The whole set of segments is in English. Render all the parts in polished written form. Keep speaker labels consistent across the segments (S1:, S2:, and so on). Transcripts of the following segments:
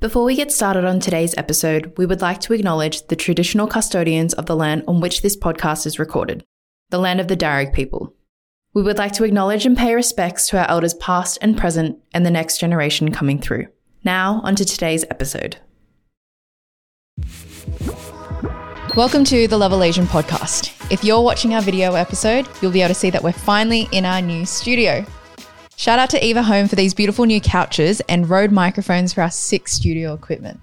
S1: Before we get started on today's episode, we would like to acknowledge the traditional custodians of the land on which this podcast is recorded, the land of the Darug people. We would like to acknowledge and pay respects to our elders past and present and the next generation coming through. Now, onto today's episode. Welcome to the Level Asian podcast. If you're watching our video episode, you'll be able to see that we're finally in our new studio. Shout out to Eva Home for these beautiful new couches and Rode microphones for our sick studio equipment.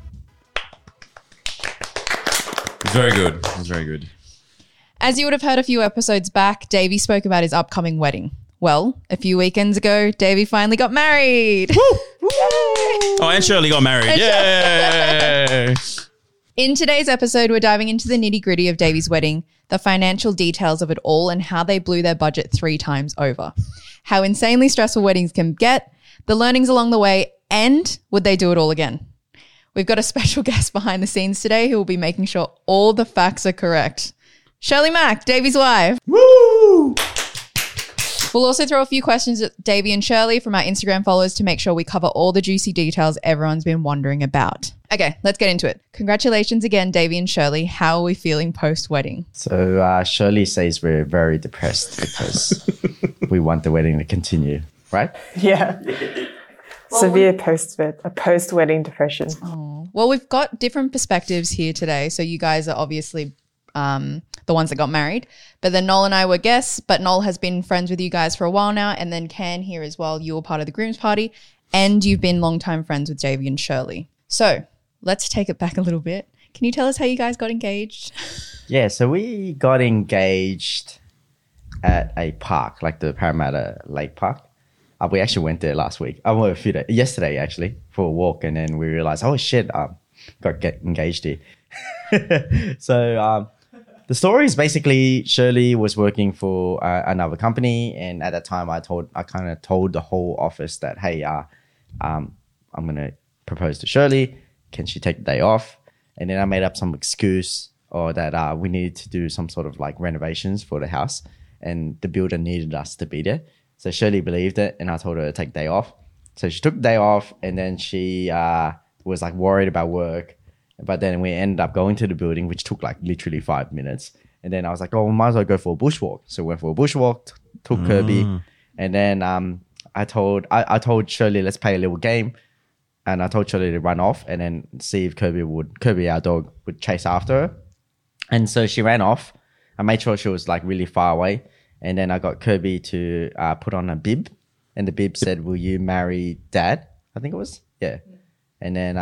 S2: It's very good. It's very good.
S1: As you would have heard a few episodes back, Davey spoke about his upcoming wedding. Well, a few weekends ago, Davey finally got married.
S2: Oh, and Shirley got married. Yay!
S1: In today's episode, we're diving into the nitty-gritty of Davey's wedding, the financial details of it all, and how they blew their budget 3 times over. How insanely stressful weddings can get, the learnings along the way, and would they do it all again? We've got a special guest behind the scenes today who will be making sure all the facts are correct. Shirley Mack, Davey's wife.
S2: Woo!
S1: We'll also throw a few questions at Davey and Shirley from our Instagram followers to make sure we cover all the juicy details everyone's been wondering about. Okay, let's get into it. Congratulations again, Davey and Shirley. How are we feeling post-wedding?
S3: So Shirley says we're very depressed because we want the wedding to continue, right?
S4: Yeah. Severe post-wedding depression.
S1: Oh. Well, we've got different perspectives here today. So you guys are obviously the ones that got married. But then Noel and I were guests, but Noel has been friends with you guys for a while now. And then Can here as well. You were part of the groom's party and you've been longtime friends with Davey and Shirley. So let's take it back a little bit. Can you tell us how you guys got engaged?
S3: Yeah, so we got engaged at a park, like the Parramatta Lake Park. We actually went there last week. Yesterday actually, for a walk, and then we realized, oh shit, got engaged here. So the story is basically Shirley was working for another company, and at that time I kind of told the whole office that, hey, I'm gonna propose to Shirley. Can she take the day off? And then I made up some excuse or that we needed to do some sort of like renovations for the house, and the builder needed us to be there. So Shirley believed it, and I told her to take the day off. So she took the day off, and then she was like worried about work. But then we ended up going to the building, which took like literally 5 minutes. And then I was like, oh, we might as well go for a bushwalk. So we went for a bushwalk, took Kirby. And then I told Shirley, let's play a little game. And I told Shirley to run off and then see if Kirby, our dog, would chase after her. And so she ran off. I made sure she was like really far away. And then I got Kirby to put on a bib. And the bib said, will you marry Dad? I think it was. Yeah. And then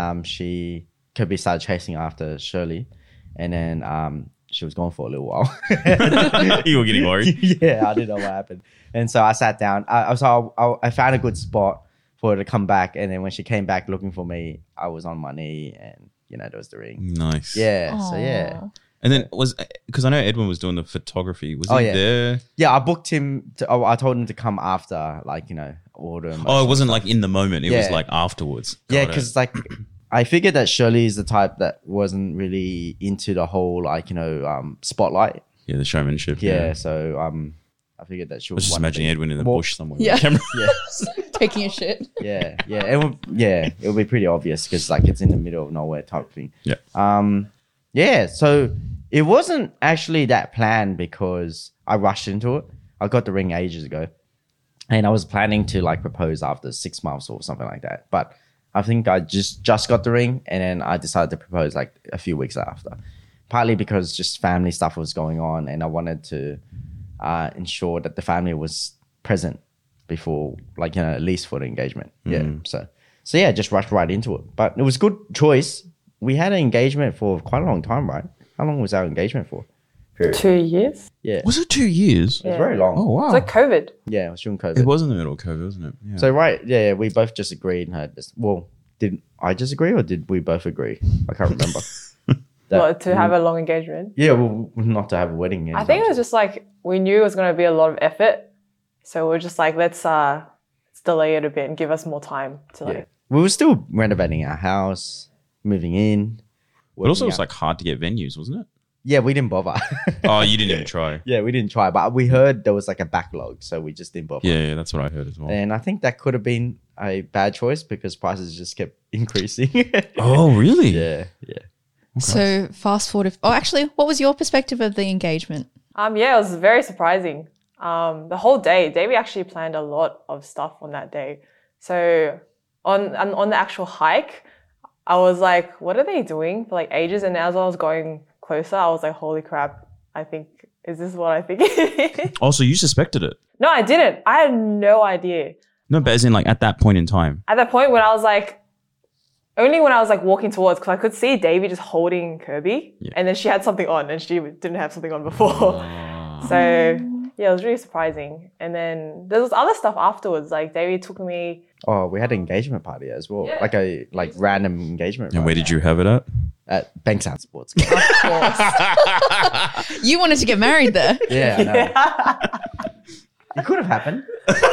S3: Kirby started chasing after Shirley. And then she was gone for a little while.
S2: You were getting worried?
S3: Yeah, I didn't know what happened. And so I sat down. I found a good spot for her to come back. And then when she came back looking for me, I was on my knee and, there was the ring.
S2: Nice.
S3: Yeah.
S1: Aww.
S3: So, yeah.
S2: And then because I know Edwin was doing the photography. Was he there?
S3: Yeah, I booked him. I told him to come after, order.
S2: Oh, it wasn't like in the moment. It was like afterwards.
S3: Yeah, because I figured that Shirley is the type that wasn't really into the whole spotlight.
S2: Yeah, the showmanship.
S3: Yeah, so I figured that she
S2: was just imagining Edwin in the bush somewhere.
S1: Yeah.
S2: With a camera.
S3: Yeah.
S1: Taking a shit.
S3: Yeah. It would be pretty obvious because it's in the middle of nowhere type thing.
S2: Yeah.
S3: Yeah, so it wasn't actually that planned because I rushed into it. I got the ring ages ago, and I was planning to propose after 6 months or something like that. But I think I just got the ring, and then I decided to propose a few weeks after. Partly because just family stuff was going on, and I wanted to ensure that the family was present before, at least for the engagement. Yeah, so yeah, just rushed right into it. But it was a good choice. We had an engagement for quite a long time, right? How long was our engagement for?
S4: 2 years.
S3: Yeah.
S2: Was it 2 years?
S3: It was very long.
S2: Oh, wow.
S4: It's like COVID.
S3: Yeah, it was during COVID.
S2: It was in the middle of COVID, wasn't it? Yeah.
S3: So, right, yeah, we both just agreed and had this. Well, did I just agree or did we both agree? I can't remember.
S4: To have a long engagement.
S3: Yeah, well, not to have a wedding.
S4: I think it was just we knew it was going to be a lot of effort. So we're just let's delay it a bit and give us more time to
S3: Yeah. We were still renovating our house, moving in.
S2: But also it was
S3: out.
S2: hard to get venues, wasn't it?
S3: Yeah, we didn't bother.
S2: Oh, you didn't even try.
S3: Yeah, we didn't try, but we heard there was a backlog, so we just didn't bother.
S2: Yeah, that's what I heard as well.
S3: And I think that could have been a bad choice because prices just kept increasing.
S2: Oh, really?
S3: Yeah.
S1: So fast forward. Actually, what was your perspective of the engagement?
S4: Yeah, it was very surprising. The whole day, Davey actually planned a lot of stuff on that day. So on the actual hike, I was like, what are they doing for like ages? And as I was going closer, I was like, holy crap, is this what I think it is?
S2: Oh, so you suspected it?
S4: No, I didn't. I had no idea.
S2: No, but as in like at that point in time.
S4: At that point when I was like, only when I was like walking towards, because I could see Davey just holding Kirby, and then she had something on, and she didn't have something on before. So yeah, it was really surprising. And then there was other stuff afterwards. Like Davey took me.
S3: Oh, we had an engagement party as well,
S4: Yeah.
S3: like a random engagement.
S2: And
S3: party
S2: where did you have it at?
S3: at Bankstown Sports?
S1: Of course. You wanted to get married there.
S3: Yeah, I know. It could have happened.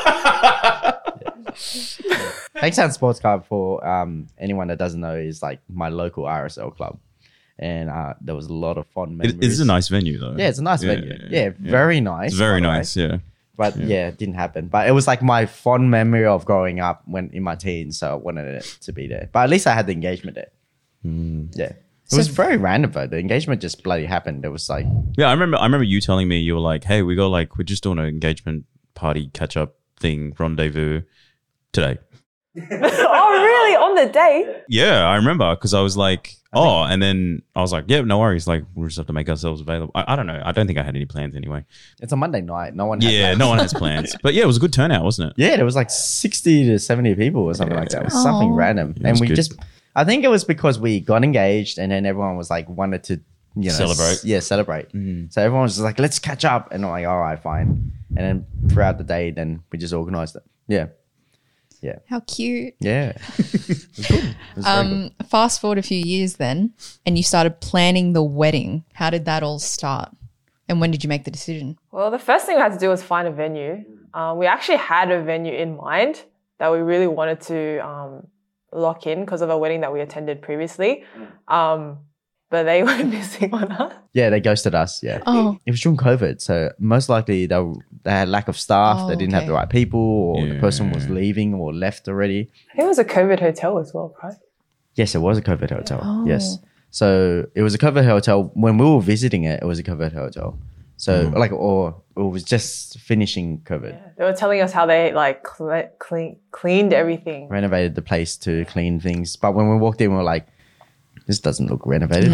S3: Bankstown Sports Club, for anyone that doesn't know, is like my local RSL club, and there was a lot of fun memories.
S2: It's a nice venue though.
S3: Yeah, it's a nice venue. Yeah, very nice.
S2: It's very
S3: by the way.
S2: nice, yeah.
S3: But yeah, it didn't happen. But it was like my fond memory of growing up when in my teens, so I wanted it to be there. But at least I had the engagement there. Yeah. It was very random though. The engagement just bloody happened. It was like,
S2: Yeah, I remember you telling me, you were like, hey, we're just doing an engagement party catch up thing, rendezvous today.
S4: Oh, really? On the day?
S2: Yeah, I remember because I was like, and then I was like, yeah, no worries. Like, we'll just have to make ourselves available. I don't know. I don't think I had any plans anyway.
S3: it's a Monday night. No one had plans.
S2: No one has plans. But yeah, it was a good turnout, wasn't it?
S3: Yeah, there was like 60 to 70 people or something like that. It was something random.
S2: Yeah, it
S3: and
S2: was
S3: we
S2: good.
S3: I think it was because we got engaged and then everyone was like, wanted to,
S2: Celebrate.
S3: celebrate. So everyone was just like, let's catch up. And I'm like, all right, fine. And then throughout the day, then we just organized it. Yeah.
S1: How cute.
S3: Yeah. It was good. It was very good.
S1: Fast forward a few years then, and you started planning the wedding. How did that all start? And when did you make the decision?
S4: Well, the first thing we had to do was find a venue. We actually had a venue in mind that we really wanted to lock in because of a wedding that we attended previously. But they were missing on us.
S3: Yeah, they ghosted us. Yeah.
S1: Oh.
S3: It was during COVID. So most likely they had lack of staff.
S1: Oh,
S3: they didn't have
S1: okay.
S3: the right people, or the person was
S2: Yeah.
S3: leaving or left already.
S4: I think it was a COVID hotel as well, right?
S3: Yes, it was a COVID hotel.
S1: Oh.
S3: Yes. So it was a COVID hotel. When we were visiting it, it was a COVID hotel. So or it was just finishing COVID.
S4: They were telling us how they like cleaned everything.
S3: Renovated the place to clean things. But when we walked in, we were like, this doesn't look renovated.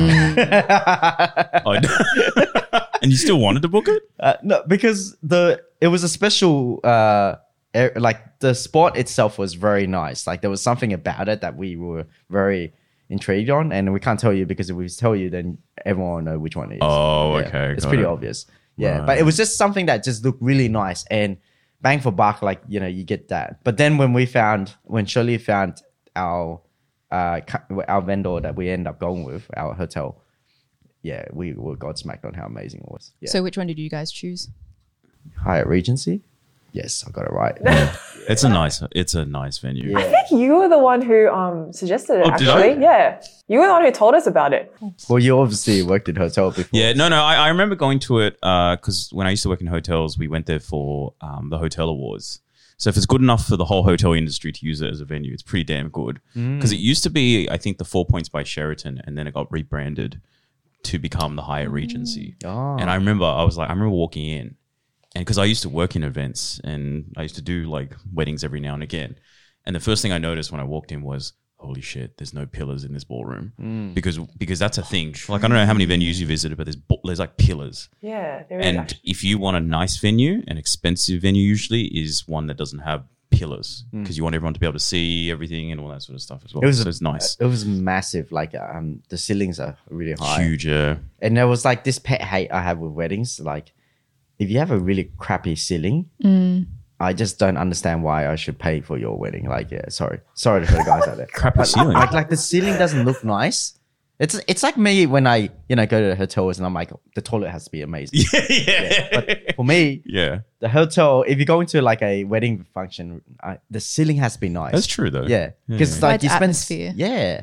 S2: And you still wanted to book it?
S3: No, because it was a special like the spot itself was very nice. Like there was something about it that we were very intrigued on, and we can't tell you because if we tell you, then everyone will know which one it is.
S2: Oh,
S3: Yeah,
S2: okay.
S3: it's
S2: got
S3: pretty
S2: it.
S3: obvious. Yeah,
S2: Right.
S3: but it was just something that just looked really nice and bang for buck. Like you get that. But then when Shirley found our vendor that we end up going with, our hotel, yeah, we were godsmacked on how amazing it was. Yeah.
S1: So which one did you guys choose?
S3: Hyatt Regency. Yes, I got it right.
S2: It's a nice venue.
S4: I think you were the one who suggested it,
S2: Oh, did
S4: actually.
S2: I?
S4: Yeah. You were the one who told us about it.
S3: Well, you obviously worked in hotel before.
S2: Yeah, no. I remember going to it because when I used to work in hotels, we went there for the hotel awards. So if it's good enough for the whole hotel industry to use it as a venue, it's pretty damn good. Because it used to be, I think, the 4 Points by Sheraton, and then it got rebranded to become the Hyatt Regency.
S3: Oh.
S2: And I remember walking in, and because I used to work in events and I used to do like weddings every now and again. And the first thing I noticed when I walked in was, holy shit, there's no pillars in this ballroom. Because that's a thing. Like, I don't know how many venues you visited, but there's like pillars.
S4: Yeah. There is
S2: And
S4: actually.
S2: if you want a nice venue, an expensive venue usually is one that doesn't have pillars because you want everyone to be able to see everything and all that sort of stuff as well. So it's nice.
S3: It was massive. Like the ceilings are really high.
S2: Huge.
S3: And there was like this pet hate I have with weddings. Like if you have a really crappy ceiling, I just don't understand why I should pay for your wedding. Like, yeah, sorry for the guys out there.
S2: Crappy ceiling.
S3: Like the ceiling doesn't look nice. It's like me when I go to the hotels and I'm like, the toilet has to be amazing.
S2: yeah.
S3: But for me,
S2: Yeah.
S3: the hotel, if you go into like a wedding function, the ceiling has to be nice.
S2: That's true though.
S3: Yeah, because like you
S1: Provides
S3: spend
S1: atmosphere.
S3: yeah,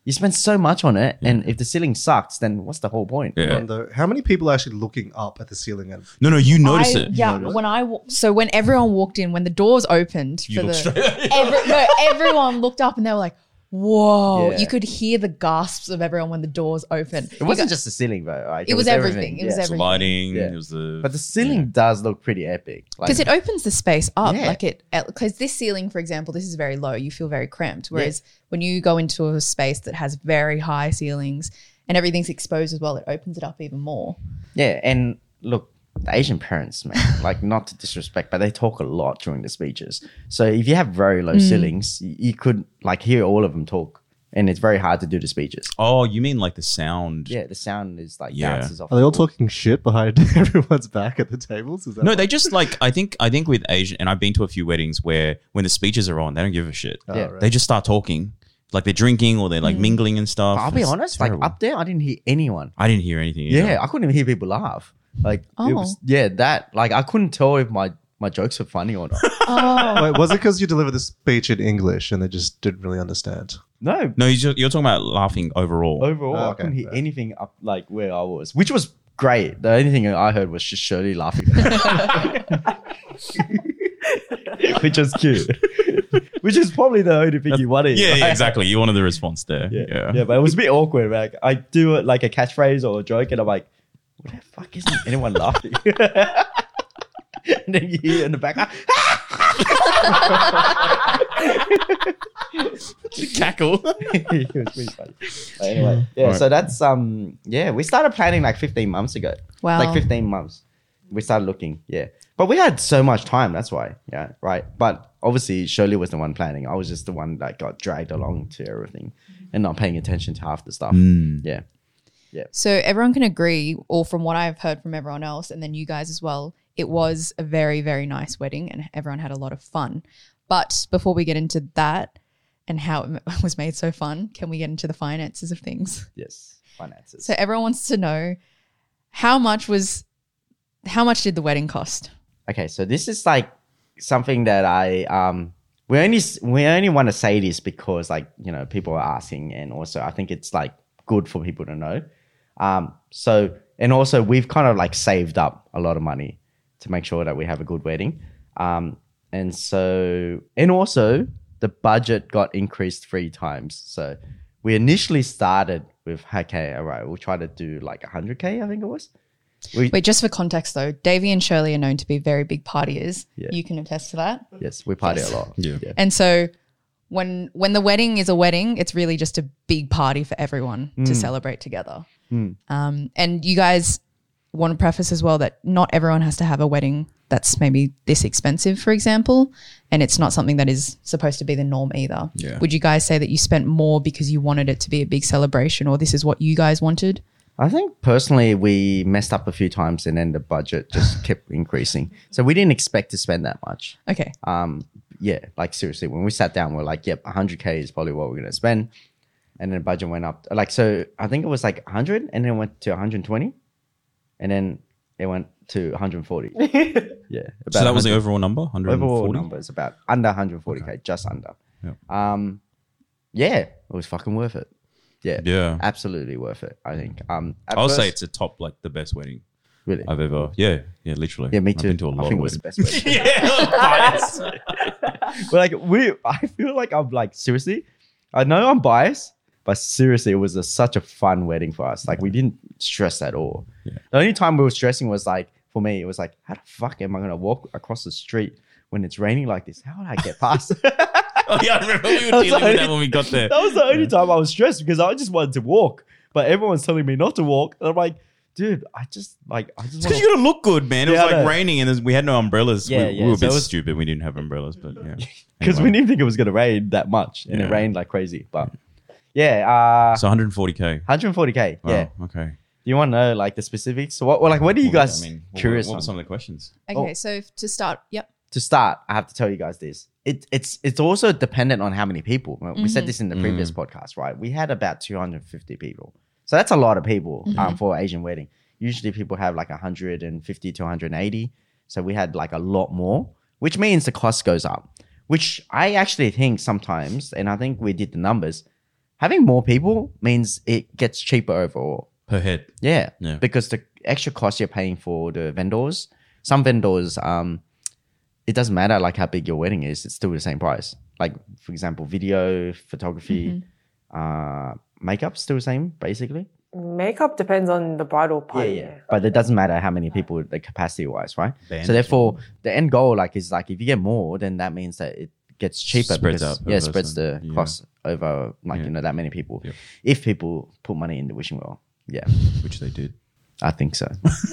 S3: You spend so much on it, and if the ceiling sucks, then what's the whole point?
S2: Yeah.
S5: Though, how many people are actually looking up at the ceiling? And
S2: No, you notice it.
S1: Yeah, when everyone walked in, when the doors opened,
S2: You look straight.
S1: everyone looked up and they were like, "Whoa!"
S3: Yeah.
S1: You could hear the gasps of everyone when the doors opened.
S3: It wasn't just the ceiling though. Right?
S1: It was everything. It was
S3: Yeah.
S2: It's
S1: everything.
S2: lighting.
S3: Yeah.
S2: It was the.
S3: But the ceiling does look pretty epic.
S1: Because it opens the space up,
S3: Yeah.
S1: because this ceiling, for example, this is very low. You feel very cramped. Whereas when you go into a space that has very high ceilings and everything's exposed as well, it opens it up even more.
S3: Yeah, and look, the Asian parents, man, like not to disrespect, but they talk a lot during the speeches. So if you have very low ceilings, you could like hear all of them talk, and it's very hard to do the speeches.
S2: Oh, you mean like the sound?
S3: Yeah, the sound is like
S2: Yeah.
S3: bounces off.
S5: are they all
S3: the wall.
S5: talking shit behind everyone's back at the tables? Is that
S2: No, they just like I think with Asian, and I've been to a few weddings where when the speeches are on, they don't give a shit.
S3: Yeah.
S5: right.
S2: They just start talking, like they're drinking or they're like mingling and stuff.
S3: I'll be
S2: It's
S3: honest,
S2: terrible.
S3: like up there, I didn't hear anyone.
S2: I didn't hear anything. Either.
S3: Yeah, I couldn't even hear people laugh. Like, it was,
S1: Oh.
S3: that, like, I couldn't tell if my jokes were funny or not.
S1: Oh,
S5: Wait, was it because you delivered the speech in English and they just didn't really understand?
S3: No,
S2: No, you're talking about laughing overall.
S3: overall,
S5: Oh,
S3: I
S5: okay,
S3: couldn't hear
S5: fair.
S3: anything up like where I was, which was great. The only thing I heard was just Shirley laughing, which was cute. Which is probably the only thing you wanted.
S2: Yeah,
S3: right?
S2: exactly. You wanted the response there.
S3: Yeah. Yeah, but it was a bit awkward. Like I do it like a catchphrase or a joke, and I'm like, "What the fuck isn't anyone laughing?" And then you hear in the back,
S2: Cackle.
S3: it was pretty funny. But anyway, yeah. So that's we started planning like 15 months ago.
S1: Wow.
S3: Like 15 months, we started looking. Yeah, but we had so much time. That's why. Yeah, right. But obviously, Shirley was the one planning. I was just the one that got dragged along to everything and not paying attention to half the stuff. Yeah.
S1: So everyone can agree, or from what I've heard from everyone else, and then you guys as well, it was a very, very nice wedding and everyone had a lot of fun. But before we get into that and how it was made so fun, can we get into the finances of things?
S3: Yes. Finances.
S1: So everyone wants to know how much did the wedding cost?
S3: Okay, so this is like something that we only want to say this because like, you know, people are asking, and also I think it's like good for people to know. And also we've kind of like saved up a lot of money to make sure that we have a good wedding. And also the budget got increased 3 times. So we initially started with, okay, all right, we'll try to do like 100K, I think it was.
S1: Wait, just for context though, Davey and Shirley are known to be very big partiers.
S3: Yeah.
S1: You can attest to that.
S3: Yes, we party a lot.
S2: Yeah.
S1: And so when the wedding is a wedding, it's really just a big party for everyone to celebrate together. And you guys want to preface as well that not everyone has to have a wedding that's maybe this expensive, for example, and it's not something that is supposed to be the norm either.
S2: Yeah.
S1: Would you guys say that you spent more because you wanted it to be a big celebration, or this is what you guys wanted?
S3: I think personally we messed up a few times and then the budget just kept increasing. So we didn't expect to spend that much.
S1: Okay.
S3: Yeah, like seriously, when we sat down, we're like, yep, 100K is probably what we're going to spend. And then the budget went up. Like, so I think it was like 100 and then it went to 120 and then it went to 140. Yeah.
S2: So that was the
S3: 100
S2: overall number? 140?
S3: overall number is about under 140K, just under.
S2: Yep.
S3: Yeah, it was fucking worth it. Yeah.
S2: Yeah.
S3: Absolutely worth it, I think.
S2: I'll say it's a top, like the best wedding
S3: really.
S2: I've ever. Yeah, literally.
S3: Yeah, me
S2: I've
S3: too.
S2: been to a lot
S3: I think
S2: of
S3: it was the
S2: weddings.
S3: best wedding. But like I feel like I'm like seriously. I know I'm biased, but seriously, it was such a fun wedding for us. Like we didn't stress at all.
S2: Yeah.
S3: The only time we were stressing was like for me, it was like, how the fuck am I gonna walk across the street when it's raining like this? How would I get past?
S2: Oh yeah, I remember we were dealing with that when we got there.
S3: That was the only time I was stressed because I just wanted to walk, but everyone's telling me not to walk, and I'm like, dude, I just
S2: It's
S3: want
S2: because you gotta look good, man. It
S3: Yeah, I
S2: was like
S3: know.
S2: raining and we had no umbrellas.
S3: Yeah,
S2: we were a
S3: so
S2: bit
S3: it was-
S2: stupid. We didn't have umbrellas, but yeah.
S3: because we
S2: Anyway.
S3: didn't think it was gonna rain that much, and it
S2: Yeah.
S3: rained like crazy. But yeah,
S2: So 140K.
S3: 140K.
S2: Wow,
S3: Yeah.
S2: okay.
S3: Do you want to know like the specifics? So what are you guys
S2: What
S3: curious
S2: were
S3: on?
S2: some of the questions?
S1: Okay, so to start, yep.
S3: To start, I have to tell you guys this. It's also dependent on how many people. We said this in the previous podcast, right? We had about 250 people. So that's a lot of people for an Asian wedding. Usually people have like 150 to 180. So we had like a lot more, which means the cost goes up, which I actually think sometimes, and I think we did the numbers, having more people means it gets cheaper overall.
S2: Per head.
S3: Yeah.
S2: Yeah.
S3: Because the extra cost you're paying for the vendors, some vendors, it doesn't matter like how big your wedding is, it's still the same price. Like, for example, video, photography, makeup's still the same, basically.
S4: Makeup depends on the bridal party.
S3: But it doesn't matter how many people, the capacity wise, right?
S2: Band
S3: So therefore, the end goal like is like if you get more, then that means that it gets cheaper.
S2: Spreads
S3: because,
S2: out
S3: yeah,
S2: over
S3: spreads the
S2: some-
S3: cost over like that many people.
S2: Yep.
S3: If people put money in the wishing well, yeah,
S2: Which they did.
S3: I think so.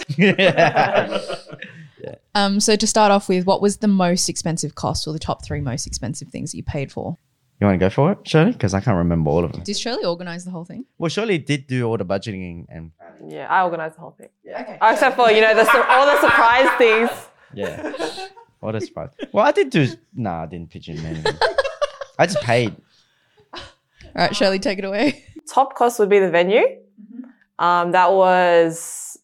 S1: So to start off with, what was the most expensive cost or the top 3 most expensive things that you paid for?
S3: You want to go for it, Shirley? Because I can't remember all of them.
S1: Did Shirley organize the whole thing?
S3: Well, Shirley did do all the budgeting and
S4: Yeah, I organized the whole thing.
S1: Okay.
S4: Except for, all the surprise things.
S3: yeah. What a surprise. Well, I did do. No, I didn't pitch in anything. I just paid.
S1: All right, Shirley, take it away.
S4: Top cost would be the venue. That was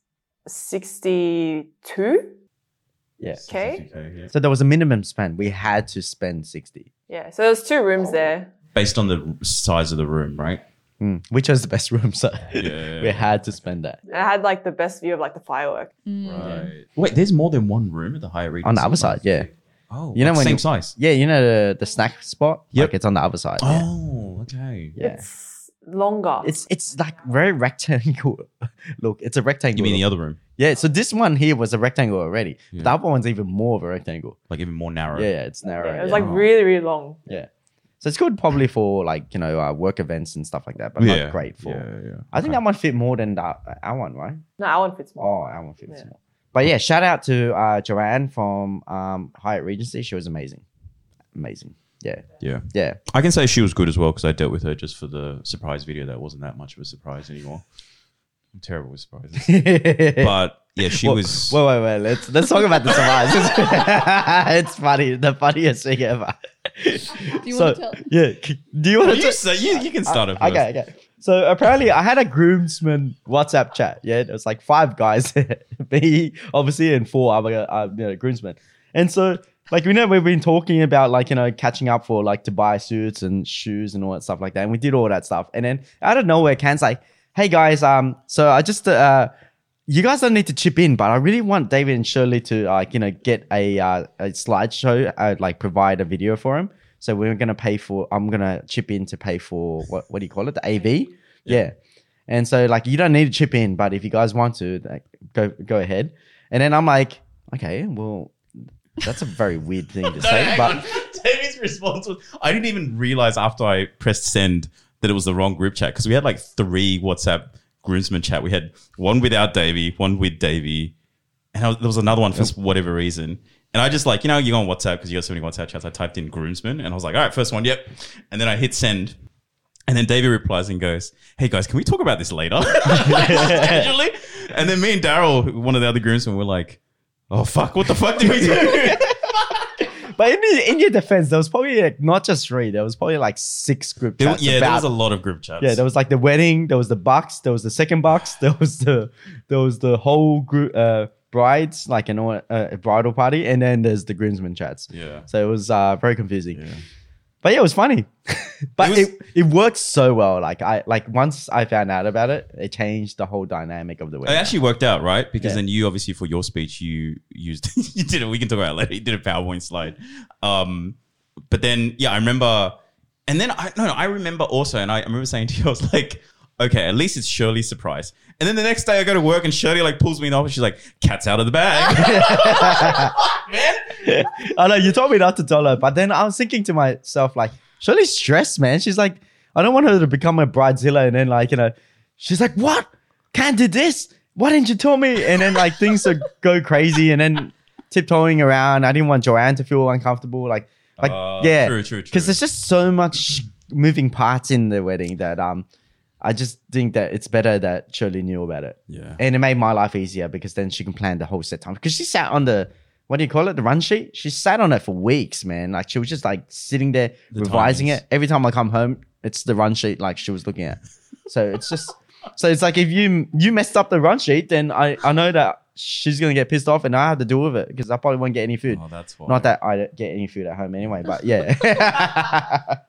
S4: 62.
S3: Yeah.
S4: Okay.
S3: So there was a minimum spend. We had to spend 60.
S4: Yeah, so there was 2 rooms there.
S2: Based on the size of the room, right?
S3: Which was the best room, so
S2: Yeah.
S3: we had to spend that.
S4: And I had like the best view of like the firework.
S2: Right. Wait, there's more than one room at the Hyatt Regency?
S3: On the other side, yeah.
S2: Oh,
S3: You know
S2: like
S3: when
S2: same
S3: you-
S2: size.
S3: Yeah, you know the snack spot?
S2: Yep.
S3: Like it's on the other side. Yeah.
S2: Oh, okay.
S3: Yeah.
S4: It's longer.
S3: It's like very rectangle. Look, it's a rectangle.
S2: You mean the other room?
S3: Yeah, so this one here was a rectangle already.
S2: Yeah.
S3: The other one's even more of a rectangle.
S2: Like even more narrow?
S3: Yeah, it's narrow.
S4: Yeah, it was
S3: yeah.
S4: like really, really long.
S3: Yeah. So it's good probably for like, work events and stuff like that, but not great for.
S2: Yeah.
S3: I think that one fit more than our one, right?
S4: No, that one fits more.
S3: Oh, our one fits
S4: Yeah.
S3: more. But yeah, shout out to Joanne from Hyatt Regency. She was amazing. Amazing. Yeah.
S2: Yeah.
S3: Yeah.
S2: I can say she was good as well because I dealt with her just for the surprise video. That wasn't that much of a surprise anymore. I'm terrible with surprises. But yeah, she was.
S3: Wait. Let's talk about the surprises. It's funny. The funniest thing ever.
S1: Do you want to tell?
S3: Yeah. Do you want
S2: Well,
S3: to
S2: you, say, you can start it first.
S3: Okay. So apparently I had a groomsman WhatsApp chat. Yeah, there was like 5 guys, me obviously, and 4 other groomsmen. And so like we've been talking about like catching up for like to buy suits and shoes and all that stuff like that. And we did all that stuff. And then out of nowhere, Can's like, "Hey guys, so I just you guys don't need to chip in, but I really want David and Shirley to get a slideshow, like provide a video for him. So I'm gonna chip in to pay for what do you call it? The AV? Yeah. And so like you don't need to chip in, but if you guys want to, like, go ahead. And then I'm like, okay, well, that's a very weird thing to say.
S2: Hang
S3: But
S2: on. David's response was, I didn't even realize after I pressed send that it was the wrong group chat because we had like 3 WhatsApp groomsmen chat. We had one without Davey, one with Davey, and there was another one for whatever reason. And I just like, you go on WhatsApp because you got so many WhatsApp chats. I typed in groomsmen and I was like, all right, first one, yep. And then I hit send. And then Davey replies and goes, "Hey guys, can we talk about this later?" Casually. And then me and Daryl, one of the other groomsmen, were like, "Oh fuck, what the fuck did we do?"
S3: But in your defense, there was probably like not just 3. There was probably like 6 group chats.
S2: There was a lot of group chats.
S3: Yeah, there was like the wedding, there was the bucks, there was the second bucks, there was the whole group brides, like a bridal party, and then there's the groomsmen chats.
S2: Yeah.
S3: So it was very confusing.
S2: Yeah.
S3: But yeah, it was funny. But
S2: It
S3: it worked so well. Like once I found out about it, it changed the whole dynamic of the
S2: It
S3: wedding.
S2: actually worked out, right? Because
S3: Yeah.
S2: then you obviously for your speech you used you did it. We can talk about it later. You did a PowerPoint slide. But then I remember, and then I remember also, and I remember saying to you, I was like, okay, at least it's Shirley's surprise. And then the next day I go to work and Shirley like pulls me in the office. She's like, "Cat's out of the bag." Man.
S3: I know you told me not to tell her, but then I was thinking to myself, like, Shirley's stressed, man. She's like, I don't want her to become a bridezilla, and then she's like, "What? Can't do this? Why didn't you tell me?" And then like things go crazy, and then tiptoeing around. I didn't want Joanne to feel uncomfortable, yeah,
S2: True.
S3: because there's just so much moving parts in the wedding that I just think that it's better that Shirley knew about it.
S2: Yeah.
S3: And it made my life easier because then she can plan the whole set time. Because she sat on the, what do you call it? The run sheet. She sat on it for weeks, man. Like she was just like sitting there revising
S2: timings.
S3: it. Every time I come home, it's the run sheet like she was looking at. So it's just, so it's like if you messed up the run sheet, then I know that she's going to get pissed off and I have to deal with it because I probably won't get any food.
S2: Oh, that's why.
S3: Not that I don't get any food at home anyway, but yeah.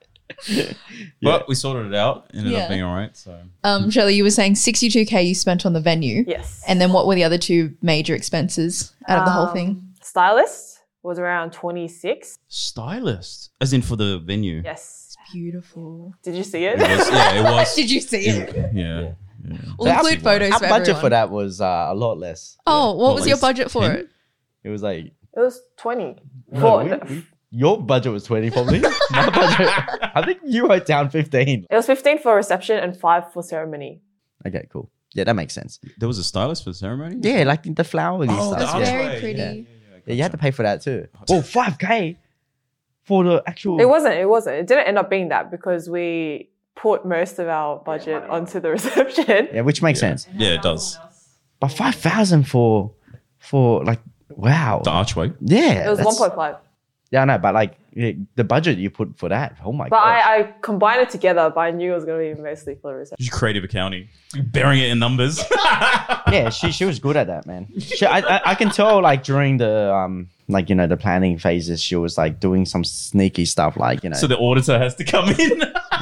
S2: But we sorted it out. Ended
S1: Yeah.
S2: up being all right. So
S1: Shirley, you were saying 62K you spent on the venue.
S4: Yes.
S1: And then what were the other two major expenses out of the whole thing?
S4: Stylist was around 26.
S2: stylist, as in for the venue.
S4: Yes.
S1: Beautiful.
S4: Did you see it?
S2: It was.
S1: Did you see it?
S2: Yeah.
S1: We'll include photos
S3: Our
S1: for
S3: budget
S1: everyone.
S3: for that was a lot less.
S1: Oh, what was your
S2: least
S1: budget for
S2: 10?
S1: it?
S3: It was like
S4: It was 20.
S3: no, your budget was 20 probably. My budget, I think you wrote down 15.
S4: It was 15 for reception and 5 for ceremony.
S3: Okay, cool. Yeah, that makes sense.
S2: There was a stylist for the ceremony.
S3: Yeah, like the flowery
S2: Oh,
S3: stuff.
S2: the
S1: That's
S3: Yeah.
S1: very
S2: archway.
S1: pretty.
S3: Yeah, you had to pay for that too. Oh, 5K for the actual.
S4: It wasn't. It didn't end up being that because we put most of our budget onto the reception.
S3: Yeah, which makes sense.
S2: Yeah, it does.
S3: But 5,000 for like wow.
S2: The archway.
S3: Yeah,
S4: It was
S3: that's-
S4: 1.5.
S3: Yeah, I know, but like the budget you put for that. Oh my
S4: But
S3: god.
S4: I combined it together, but I knew it was going to be mostly for the reception.
S2: Just creative accounting, burying it in numbers.
S3: Yeah, she was good at that, man. I can tell like during the like you know the planning phases, she was like doing some sneaky stuff like you know
S2: So the auditor has to come in,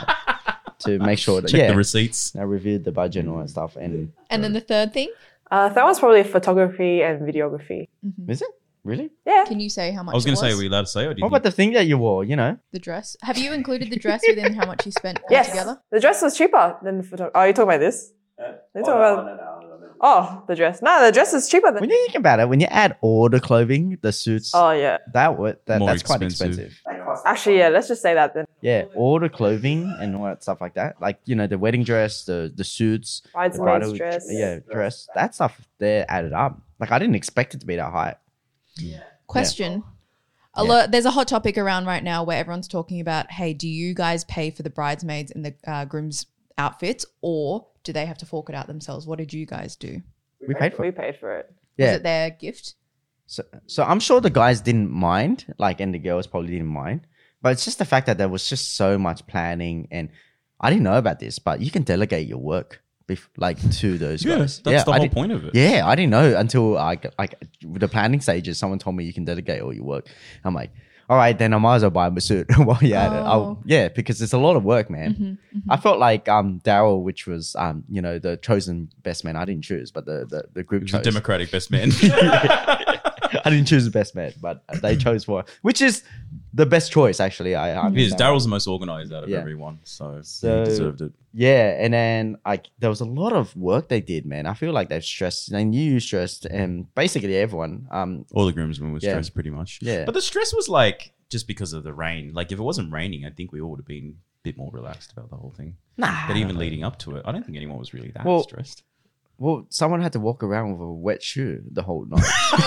S3: to make sure that
S2: check
S3: yeah,
S2: the receipts.
S3: I reviewed the budget and all that stuff. And
S1: And then the third thing?
S4: That one's probably photography and videography.
S3: is it really?
S4: Yeah.
S1: Can you say how much
S2: I was
S1: going
S2: going to say, are we allowed to say, or do you
S3: What about the thing that you wore? You know,
S1: the dress? Have you included the dress within how much you spent
S4: Yes.
S1: together?
S4: The dress was cheaper than Oh, you talking about this? You talking about? Oh, the dress. No, the dress is cheaper than.
S3: when you think about it, when you add all the clothing, the suits,
S4: Oh yeah.
S3: that's
S2: More
S3: quite
S2: expensive.
S3: expensive.
S4: Actually, yeah. Let's just say that then.
S3: Yeah, all the clothing and all that stuff like that, like you know the wedding dress, the suits, the
S4: Bridesmaid's dress.
S3: dress, that stuff there added up. Like I didn't expect it to be that high.
S1: Question. There's a hot topic around right now where everyone's talking about, hey, do you guys pay for the bridesmaids and the groom's outfits, or do they have to fork it out themselves? What did you guys do?
S3: We paid for
S4: We
S3: it.
S4: paid for it.
S1: Was
S3: Yeah,
S1: it their gift?
S3: so I'm sure the guys didn't mind, like, and the girls probably didn't mind. But it's just the fact that there was just so much planning, and I didn't know about this, but you can delegate your work, like to those
S2: Yeah,
S3: guys.
S2: that's the
S3: I
S2: whole
S3: didn't-
S2: point of it.
S3: Yeah, I didn't know until like the planning stages. Someone told me you can delegate all your work. I'm like, all right, then I might as well buy him a suit while you're at
S1: Oh.
S3: it. Yeah, because it's a lot of work, man. I felt like Daryl, which was you know the chosen best man. I didn't choose, but the group
S2: He was a
S3: chose.
S2: Democratic best man.
S3: I didn't choose the best man, but they chose for, which is the best choice actually. I
S2: He is.
S3: understand.
S2: Daryl's the most organized out of
S3: Yeah.
S2: everyone, so
S3: So-
S2: he deserved it.
S3: Yeah, and then like there was a lot of work they did, man. I feel like they've stressed. They knew you stressed, and basically everyone.
S2: All the groomsmen were
S3: Yeah.
S2: stressed pretty much.
S3: Yeah.
S2: But the stress was like just because of the rain. Like if it wasn't raining, I think we all would have been a bit more relaxed about the whole thing.
S3: Nah.
S2: But even leading up to it, I don't think anyone was really that
S3: Well,
S2: stressed.
S3: Well, someone had to walk around with a wet shoe the whole night.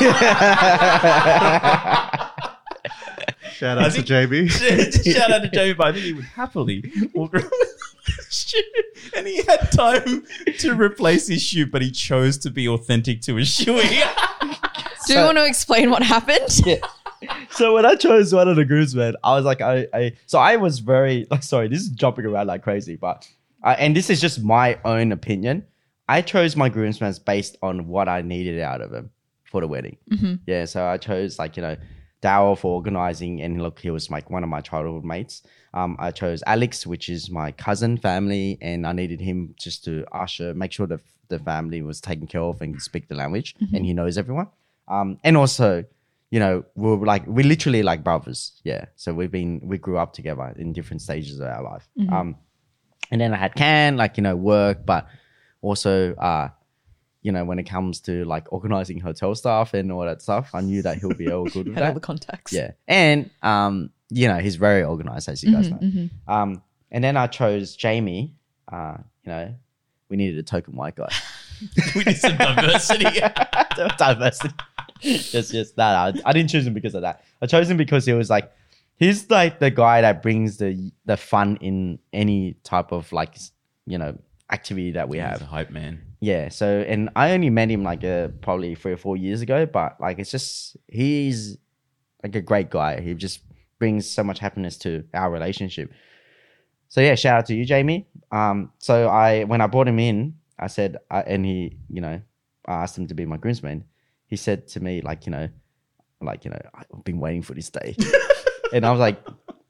S5: Shout out to JB.
S2: Shout out to Jamie, but I think he would happily walk around with his shoe. And he had time to replace his shoe, but he chose to be authentic to his shoe.
S1: Do you want to explain what happened?
S3: Yeah. So when I chose one of the groomsmen, I was like, I was very like, sorry, this is jumping around like crazy, but and this is just my own opinion. I chose my groomsmen based on what I needed out of him for the wedding. Yeah, so I chose like Daryl for organizing, and look, he was like one of my childhood mates. I chose Alex, which is my cousin family, and I needed him just to make sure that the family was taken care of and speak the language, and he knows everyone. And also, we're literally like brothers. Yeah. So we grew up together in different stages of our life. And then I had Can, work, but also, when it comes to like organizing hotel stuff and all that stuff, I knew that he'll be all good with
S1: Had all
S3: that.
S1: the contacts.
S3: Yeah. And, he's very organized, as you guys know. And then I chose Jamie. We needed a token white guy.
S2: We need some diversity.
S3: Diversity. Yes. No, I didn't choose him because of that. I chose him because he's like the guy that brings the fun in any type of activity that we
S2: He's
S3: have.
S2: a hype man.
S3: Yeah. So, and I only met him probably 3 or 4 years ago, but it's just, he's like a great guy. He just brings so much happiness to our relationship. So yeah, shout out to you, Jamie. So when I brought him in, I said, I asked him to be my groomsman. He said to me, I've been waiting for this day. And I was like,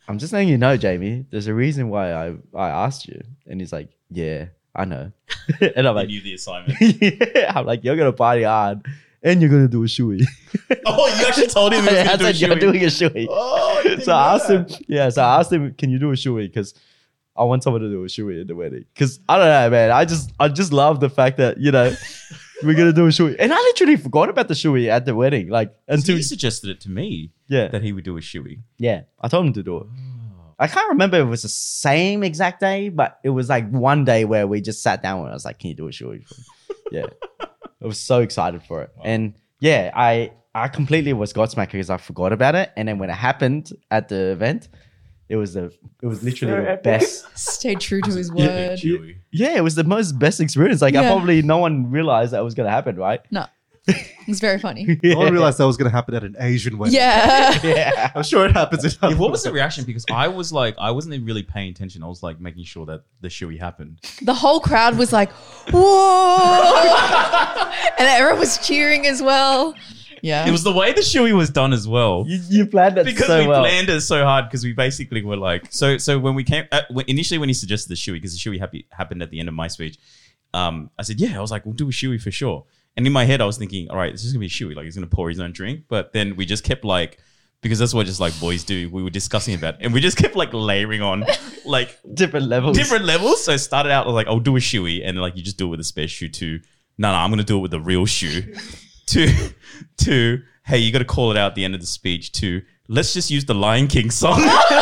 S3: I'm just letting you know, Jamie, there's a reason why I asked you. And he's like, yeah, I know. And I'm
S2: I
S3: like,
S2: knew the assignment.
S3: yeah. I'm like, you're going to party hard and you're going to do a shoey.
S2: Oh, you actually told him he was
S3: I
S2: going to do a
S3: said, you're
S2: shoey.
S3: doing a shoey.
S2: Oh, I didn't
S3: So I
S2: know
S3: asked
S2: that.
S3: him, so I asked him, can you do a shoey? Because I want someone to do a shoey at the wedding. Because I don't know, man. I just love the fact that, we're going to do a shoey. And I literally forgot about the shoey at the wedding. Like,
S2: So
S3: until,
S2: you suggested it to me
S3: yeah.
S2: that he would do a shoey.
S3: Yeah, I told him to do it. I can't remember if it was the same exact day, but it was like one day where we just sat down and I was like, can you do a shoey for me? Yeah. I was so excited for it. Wow. And yeah, I completely was gobsmacked because I forgot about it. And then when it happened at the event, it was literally the best.
S1: Stay true to his
S2: Yeah,
S1: word.
S2: shoey.
S3: Yeah, it was the most best experience. Like no one realized that was going to happen, right?
S1: No. It's very funny.
S5: No one realized that was going to happen at an Asian wedding.
S1: Yeah.
S3: Yeah.
S5: I'm sure it happens.
S2: Yeah, what was the reaction? Because I wasn't even really paying attention. I was like making sure that the shoey happened.
S1: The whole crowd was like, whoa. And everyone was cheering as well. Yeah.
S2: It was the way the shoey was done as well.
S3: You planned it
S2: Because
S3: so
S2: we
S3: well.
S2: planned it so hard because we basically were like so when we came initially when he suggested the shoey because the shoey happened at the end of my speech, I said I was like, we'll do a shoey for sure. And in my head I was thinking, all right, this is gonna be a shoey, like he's gonna pour his own drink. But then we just kept like, because that's what just like boys do, we were discussing about it, and we just kept like layering on like
S3: different levels.
S2: So it started out like, I'll do a shoey, and like you just do it with a spare shoe. To no, I'm gonna do it with the real shoe. to hey, you got to call it out at the end of the speech. To let's just use the Lion King song.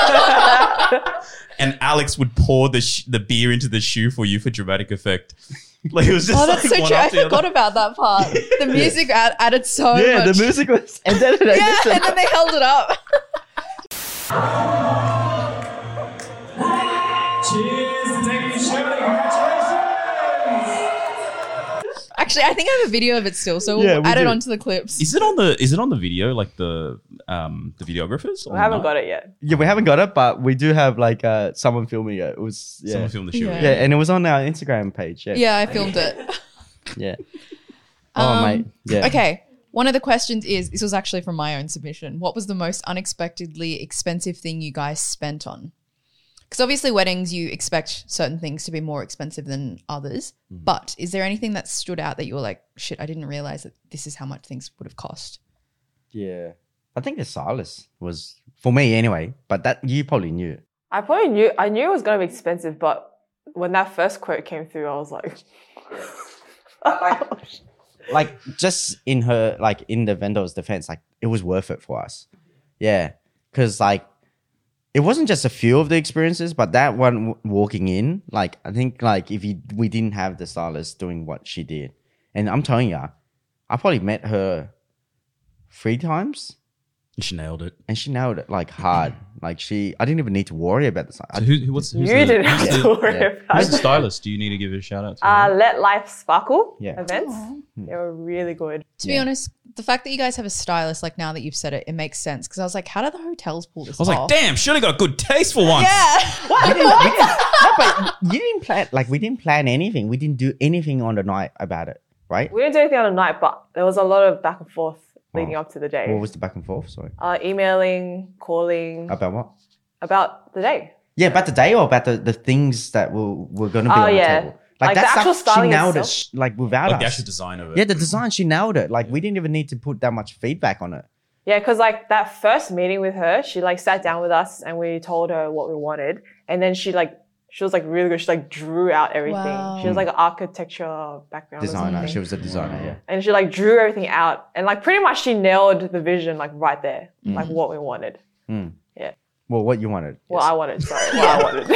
S2: And Alex would pour the beer into the shoe for you for dramatic effect. Like it was just
S1: that's
S2: like
S1: so
S2: one
S1: true. I
S2: after the
S1: forgot
S2: other.
S1: about that part. The music added so
S3: Yeah,
S1: much.
S3: the music was. And then
S1: Yeah, and then they held it up. Actually, I think I have a video of it still, so
S3: Yeah,
S1: we'll
S3: we
S1: add it
S3: do.
S1: onto the clips.
S2: Is it on the video, like the videographers?
S4: I haven't got it yet.
S3: Yeah, we haven't got it, but we do have like someone filming it. It was
S2: Someone filmed the shoey.
S1: Yeah.
S3: yeah, and it was on our Instagram page. Yeah,
S1: Yeah, I filmed it.
S3: yeah. Oh mate, yeah.
S1: Okay. One of the questions is, this was actually from my own submission. What was the most unexpectedly expensive thing you guys spent on? Because obviously weddings, you expect certain things to be more expensive than others. But is there anything that stood out that you were like, shit, I didn't realize that this is how much things would have cost?
S3: Yeah. I think the stylist was for me anyway, but that you probably knew.
S4: I knew it was going to be expensive, but when that first quote came through, I was like,
S3: Like just in the vendor's defense, like it was worth it for us. Yeah, because like it wasn't just a few of the experiences, but that one walking in, like I think like we didn't have the stylist doing what she did, and I'm telling you, I probably met her 3 times.
S2: She nailed it.
S3: And she nailed it like hard. Like I didn't even need to worry about the
S2: So
S3: stylist.
S2: who's
S4: you
S2: the,
S4: didn't have to worry
S3: yeah.
S4: about
S2: who's the
S4: it.
S2: stylist? Do you need to give it a shout out to?
S4: Let Life Sparkle
S3: Yeah.
S4: events. They were really good.
S1: To be honest, the fact that you guys have a stylist, like now that you've said it, it makes sense. Because I was like, how do the hotels pull this
S2: I was
S1: off?
S2: like, damn, should have got good taste for once.
S1: Yeah.
S3: No, but you didn't plan. Like we didn't plan anything. We didn't do anything on the night about it, right?
S4: We didn't do anything on the night, but there was a lot of back and forth leading up to the day.
S3: What was the back and forth? Sorry,
S4: Emailing, calling
S3: about what?
S4: about the day.
S3: Yeah, about the day or about the things that were going to be
S4: Oh,
S3: on the
S4: yeah.
S3: table.
S4: Like
S3: that
S4: the actual
S3: stuff, she
S4: styling
S3: nailed it.
S4: itself?
S3: Like without
S2: Like the
S3: us.
S2: actual design of it.
S3: Yeah, the design, she nailed it. Like we didn't even need to put that much feedback on it.
S4: Yeah, because like that first meeting with her, she like sat down with us and we told her what we wanted, and then she was like really good. She like drew out everything.
S1: Wow.
S4: She was like an architecture background. Or
S3: Designer.
S4: something.
S3: She was a designer. Yeah.
S4: And she like drew everything out, and like pretty much she nailed the vision like right there, like what we wanted. Yeah.
S3: Well, what you wanted?
S4: Well, I wanted. Sorry, what I wanted.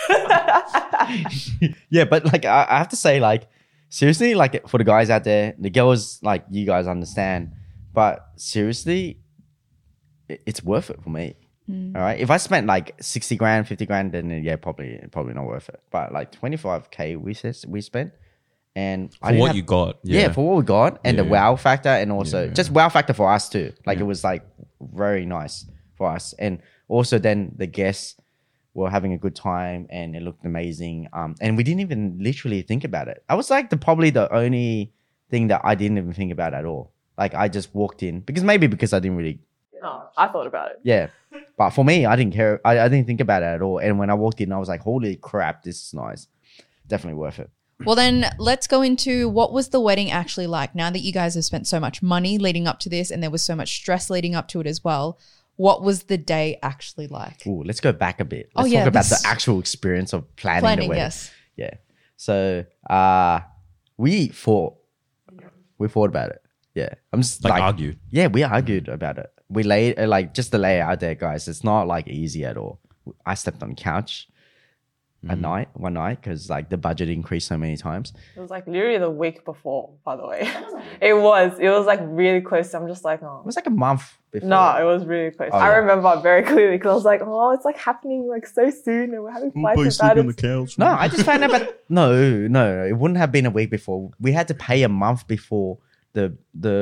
S3: Yeah, but like I have to say, like seriously, like for the guys out there, the girls, like you guys understand, but seriously, it's worth it for me. All right, if I spent like 60 grand, 50 grand, then yeah, probably not worth it. But like 25K we spent, and
S2: For what you got.
S3: yeah, for what we got, and the
S2: Yeah.
S3: wow factor, and also
S2: Yeah.
S3: just wow factor for us too. Like it was like very nice for us, and also then the guests were having a good time, and it looked amazing. And we didn't even literally think about it. I was like probably the only thing that I didn't even think about at all. Like I just walked in because I didn't really,
S4: Oh, I thought about it.
S3: yeah. But for me, I didn't care. I didn't think about it at all. And when I walked in, I was like, holy crap, this is nice. Definitely worth it.
S1: Well, then let's go into what was the wedding actually like now that you guys have spent so much money leading up to this and there was so much stress leading up to it as well. What was the day actually like?
S3: Ooh, let's go back a bit.
S1: Oh,
S3: Let's
S1: yeah,
S3: talk about the
S1: this-
S3: actual experience of planning the wedding.
S1: yes.
S3: Yeah. So we fought. We fought about it. Yeah. I'm just
S2: Like argued.
S3: Yeah, we argued about it. We laid like just to lay it out there, guys. It's not like easy at all. I slept on the couch one night, because like the budget increased so many times.
S4: It was like literally the week before, by the way. It was like really close. I'm just like, oh.
S3: It was like a month before.
S4: No, it was really close.
S3: Oh,
S4: I
S3: yeah.
S4: remember very clearly because I was like, oh, it's like happening like so soon and we're having fights about it.
S2: couch.
S3: No, I just found out about no, it wouldn't have been a week before. We had to pay a month before the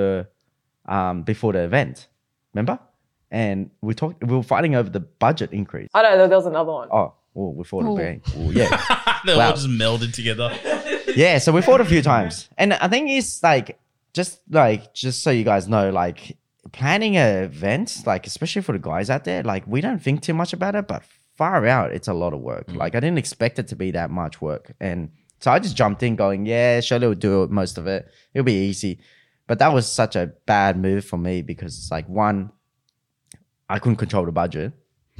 S3: event. Remember? And we were fighting over the budget increase.
S4: Oh no, there was another one.
S3: Oh, well, we fought again. Oh, yeah.
S2: They
S3: Wow.
S2: all just melded together.
S3: Yeah, so we fought a few times. And I think it's just so you guys know, like planning an event, like especially for the guys out there, like we don't think too much about it, but far out, it's a lot of work. Like I didn't expect it to be that much work. And so I just jumped in going, yeah, Shirley will do most of it. It'll be easy. But that was such a bad move for me because it's like, one, I couldn't control the budget.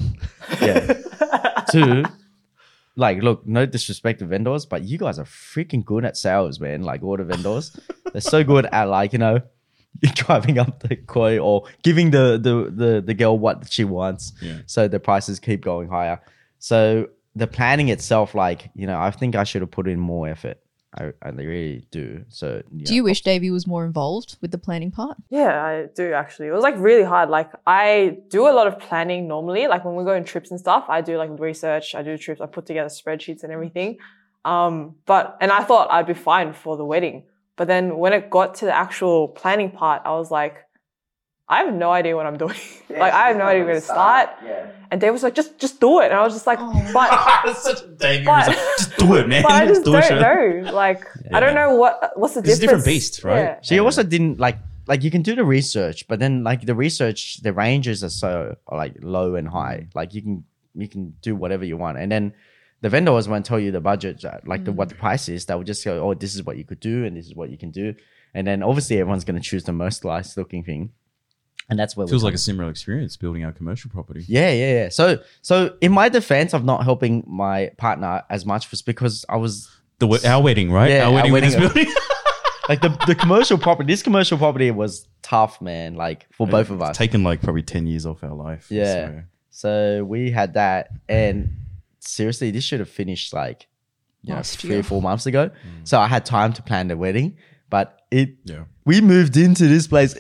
S3: Yeah. Two, like, look, no disrespect to vendors, but you guys are freaking good at sales, man. Like all the vendors, they're so good at like, driving up the quote or giving the girl what she wants.
S2: Yeah.
S3: So the prices keep going higher. So the planning itself, like, I think I should have put in more effort. I really do. So
S1: Do you wish Davey was more involved with the planning part?
S4: Yeah, I do actually. It was like really hard. Like I do a lot of planning normally. Like when we go on trips and stuff, I do like research, I do trips, I put together spreadsheets and everything. And I thought I'd be fine for the wedding. But then when it got to the actual planning part, I was like, I have no idea what I'm doing. Like I have no idea where to start.
S3: Yeah.
S4: And Dave was like, just do it. And I was just like, but
S2: That's such a Davey was like, just do it, man.
S4: but I just
S2: do it,
S4: don't
S2: Shirley.
S4: know. Like I don't know what's the difference.
S2: It's a different beast, right?
S4: Yeah.
S3: She also didn't like you can do the research, but then like the research, the ranges are so like low and high. Like you can do whatever you want, and then the vendors won't tell you the budget, like what the price is. They will just go, oh, this is what you could do, and this is what you can do, and then obviously everyone's going to choose the most nice looking thing, and that's where
S2: Feels like a similar experience building our commercial property.
S3: yeah. So in my defense of not helping my partner as much was because I was
S2: Our wedding, right?
S3: Yeah,
S2: our wedding.
S3: our
S2: was
S3: wedding.
S2: building.
S3: like the commercial property. This commercial property was tough, man. Like for both of us.
S2: It's taken like probably 10 years off our life.
S3: Yeah. So we had that, and seriously, this should have finished like
S1: Last
S3: 3
S1: year.
S3: or 4 months ago. So I had time to plan the wedding, but
S2: Yeah.
S3: we moved into this place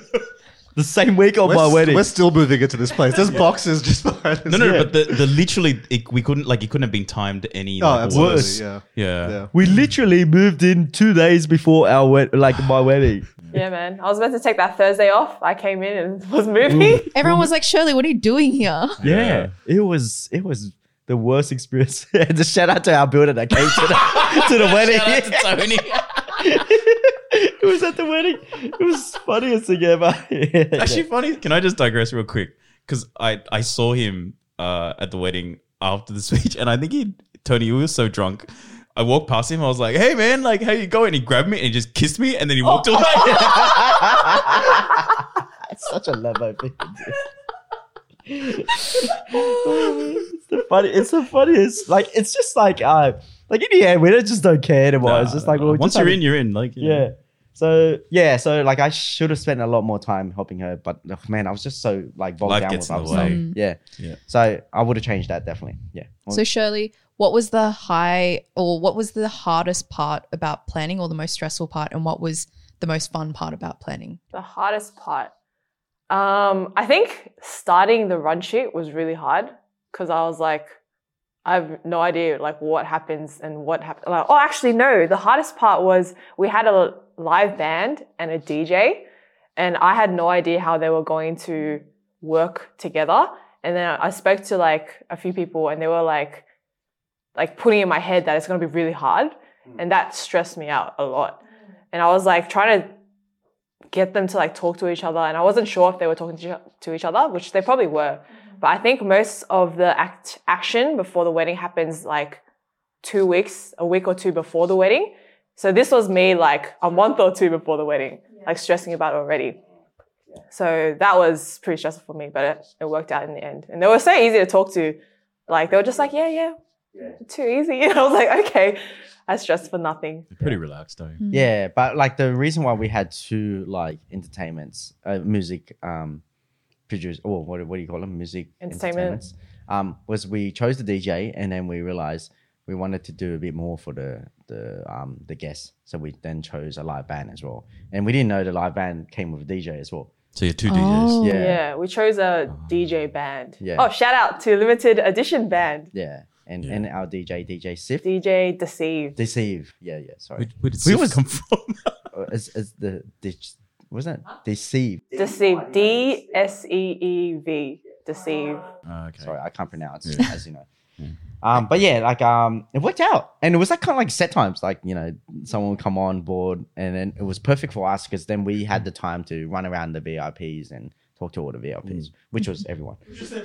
S3: the same week of my wedding.
S5: We're still moving into this place. There's boxes just behind us.
S2: No, but the literally, it couldn't have been timed any.
S5: Oh,
S2: like,
S5: absolutely.
S2: worse.
S5: Yeah.
S2: Yeah.
S3: We literally moved in 2 days before my wedding.
S4: Yeah, man. I was meant to take that Thursday off. I came in and was moving.
S1: Everyone was like, Shirley, what are you doing here?
S3: Yeah, it was the worst experience. Just shout out to our builder that came to the wedding.
S2: Shout out to Tony.
S3: It was at the wedding. It was funniest thing ever.
S2: Actually, funny. Can I just digress real quick? Because I saw him at the wedding after the speech, and I think Tony, he was so drunk. I walked past him. I was like, "Hey, man, like, how you going?" He grabbed me and he just kissed me, and then he walked away.
S3: It's such a level thing. It's the funniest. Like it's just like in the end, we just don't care anymore. It's just like
S2: once you're in, you're in. Like,
S3: yeah. So like I should have spent a lot more time helping her, but man, I was just so like bogged
S2: Life
S3: down
S2: gets
S3: with
S2: in the
S3: other
S2: way.
S3: stuff. Yeah.
S2: Yeah.
S3: So I would have changed that definitely. Yeah.
S1: So Shirley, what was the hardest part about planning or the most stressful part, and what was the most fun part about planning?
S4: The hardest part. I think starting the run sheet was really hard because I was like, I have no idea like what happens and what happened. Like, oh, actually, no. The hardest part was we had a live band and a DJ, and I had no idea how they were going to work together. And then I spoke to like a few people, and they were like putting in my head that it's going to be really hard, and that stressed me out a lot. And I was like trying to get them to like talk to each other, and I wasn't sure if they were talking to each other, which they probably were. But I think most of the action before the wedding happens like a week or two before the wedding. So this was me like a month or two before the wedding, like stressing about it already. So that was pretty stressful for me, but it worked out in the end. And they were so easy to talk to. Like they were just like, yeah, too easy. And I was like, okay, I stressed for nothing.
S2: They're pretty relaxed though.
S3: Yeah, but like the reason why we had two like entertainments, music produce, or what do you call them? Music
S4: Entertainment.
S3: entertainments. Was we chose the DJ and then we realized we wanted to do a bit more for the guests. So we then chose a live band as well. And we didn't know the live band came with a DJ as well.
S2: So you're two DJs.
S1: Oh.
S3: Yeah.
S4: We chose a DJ band.
S3: Yeah.
S4: Oh, shout out to Limited Edition Band.
S3: Yeah. And our DJ Sif.
S4: DJ Deceive.
S3: Deceive. Yeah, sorry.
S2: Where did
S3: We
S2: Sif
S3: was-
S2: come from?
S3: Is wasn't it? Deceive.
S4: Deceive. DSEEV. Deceive.
S2: Okay.
S3: Sorry, I can't pronounce, as you know. But yeah, like it worked out, and it was like kind of like set times. Like someone would come on board, and then it was perfect for us because then we had the time to run around the VIPs and talk to all the VIPs, which was everyone.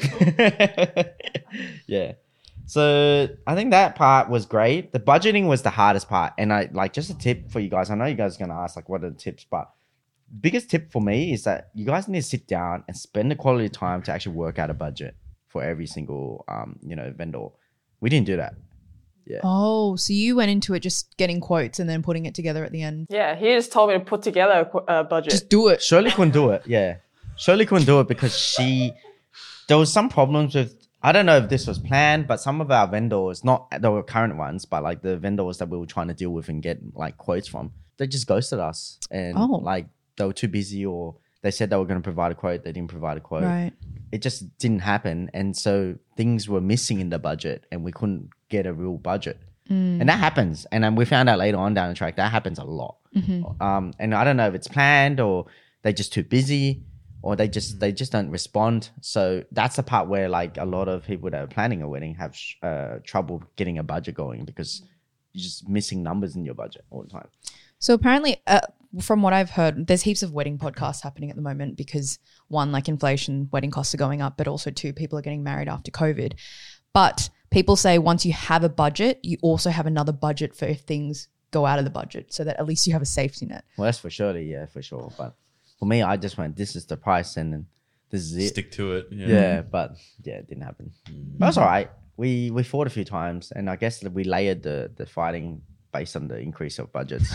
S3: Yeah. So I think that part was great. The budgeting was the hardest part, and I like just a tip for you guys. I know you guys are gonna ask like what are the tips, but biggest tip for me is that you guys need to sit down and spend the quality time to actually work out a budget for every single vendor. We didn't do that.
S1: Oh, so you went into it just getting quotes and then putting it together at the end.
S4: Yeah, he just told me to put together a budget.
S1: Just do it.
S3: Shirley couldn't do it. Yeah. Shirley couldn't do it because there was some problems with, I don't know if this was planned, but some of our vendors, not the current ones, but like the vendors that we were trying to deal with and get like quotes from, they just ghosted us. And like they were too busy, or they said they were going to provide a quote. They didn't provide a quote.
S1: Right.
S3: It just didn't happen. And so things were missing in the budget and we couldn't get a real budget. And that happens. And then we found out later on down the track, that happens a lot. And I don't know if it's planned or they're just too busy or they just don't respond. So that's the part where like a lot of people that are planning a wedding have trouble getting a budget going because you're just missing numbers in your budget all the time.
S1: So apparently, from what I've heard, there's heaps of wedding podcasts happening at the moment because one, like inflation, wedding costs are going up, but also two, people are getting married after COVID. But people say once you have a budget, you also have another budget for if things go out of the budget so that at least you have a safety net.
S3: Well, that's for sure. Yeah, for sure. But for me, I just went, this is the price and then this is it.
S2: Stick to it.
S3: Yeah, but it didn't happen. But that's all right. We fought a few times, and I guess that we layered the fighting based on the increase of budgets.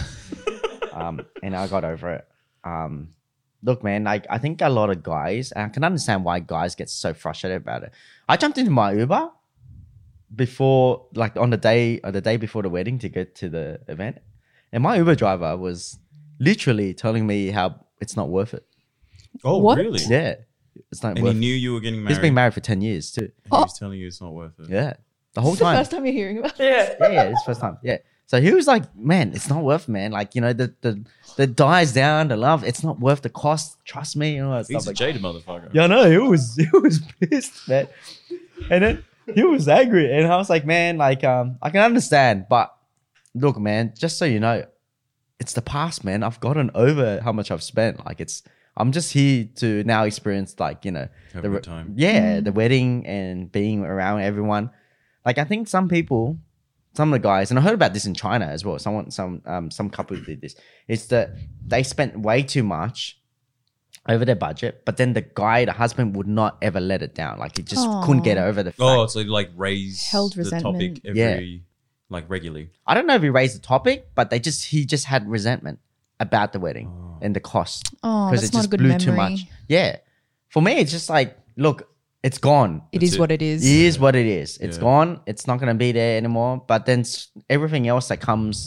S3: And I got over it. Look, man, I think a lot of guys, and I can understand why guys get so frustrated about it. I jumped into my Uber before, like on the day before the wedding to get to the event, and my Uber driver was literally telling me how it's not worth it.
S2: Oh,
S1: What?
S2: really?
S3: Yeah, it's not
S2: And he
S3: worth it.
S2: knew you were getting married.
S3: He's been married for 10 years too.
S2: He was telling you it's not worth it.
S3: Yeah, the whole
S1: It's the
S3: time.
S1: first time you're hearing about it.
S4: Yeah.
S3: Yeah, it's first time. Yeah. So he was like, man, it's not worth it, man. Like, the dies down, the love, it's not worth the cost. Trust me, all that
S2: He's
S3: stuff.
S2: a
S3: Like,
S2: jaded motherfucker.
S3: yeah, no, he was pissed, man. And then he was angry. And I was like, man, like, I can understand. But look, man, just so you know, it's the past, man. I've gotten over how much I've spent. Like, I'm just here to now experience, like,
S2: Have a good time.
S3: Yeah, the wedding and being around everyone. Like, I think some people, some of the guys, and I heard about this in China as well. Some couple did this. It's that they spent way too much over their budget, but then the husband would not ever let it down. Like, he just couldn't get over the fact.
S2: Oh, so like raise
S1: Held
S2: the
S1: resentment.
S2: topic every like regularly.
S3: I don't know if he raised the topic, but he just had resentment about the wedding and the cost.
S1: Oh,
S3: because
S1: that's
S3: it
S1: not a
S3: just
S1: good
S3: blew
S1: memory.
S3: too much. Yeah. For me, it's just like, look, it's gone.
S1: It is
S2: it.
S1: what it is.
S3: It is what it is. It's
S2: Yeah.
S3: gone. It's not going to be there anymore. But then everything else that comes,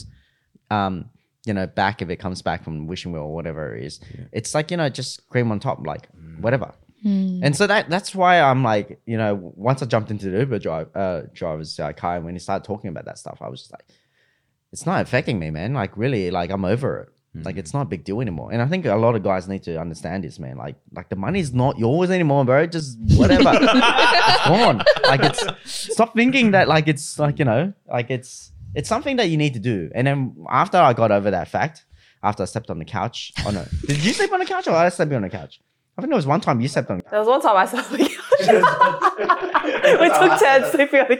S3: back, if it comes back from wishing well or whatever it is, it's like, just cream on top, like whatever. And so that's why I'm like, once I jumped into the Uber driver's car, and when he started talking about that stuff, I was just like, it's not affecting me, man. Like, really, like, I'm over it. Like, it's not a big deal anymore. And I think a lot of guys need to understand this, man. Like the money's not yours anymore, bro. Just whatever. It's gone. Like, stop thinking that, like, it's like, like it's something that you need to do. And then after I got over that fact, after I slept on the couch, did you sleep on the couch or I slept on the couch? I think there was one time you slept on.
S4: There was one time I slept on the couch. We took turns sleeping on the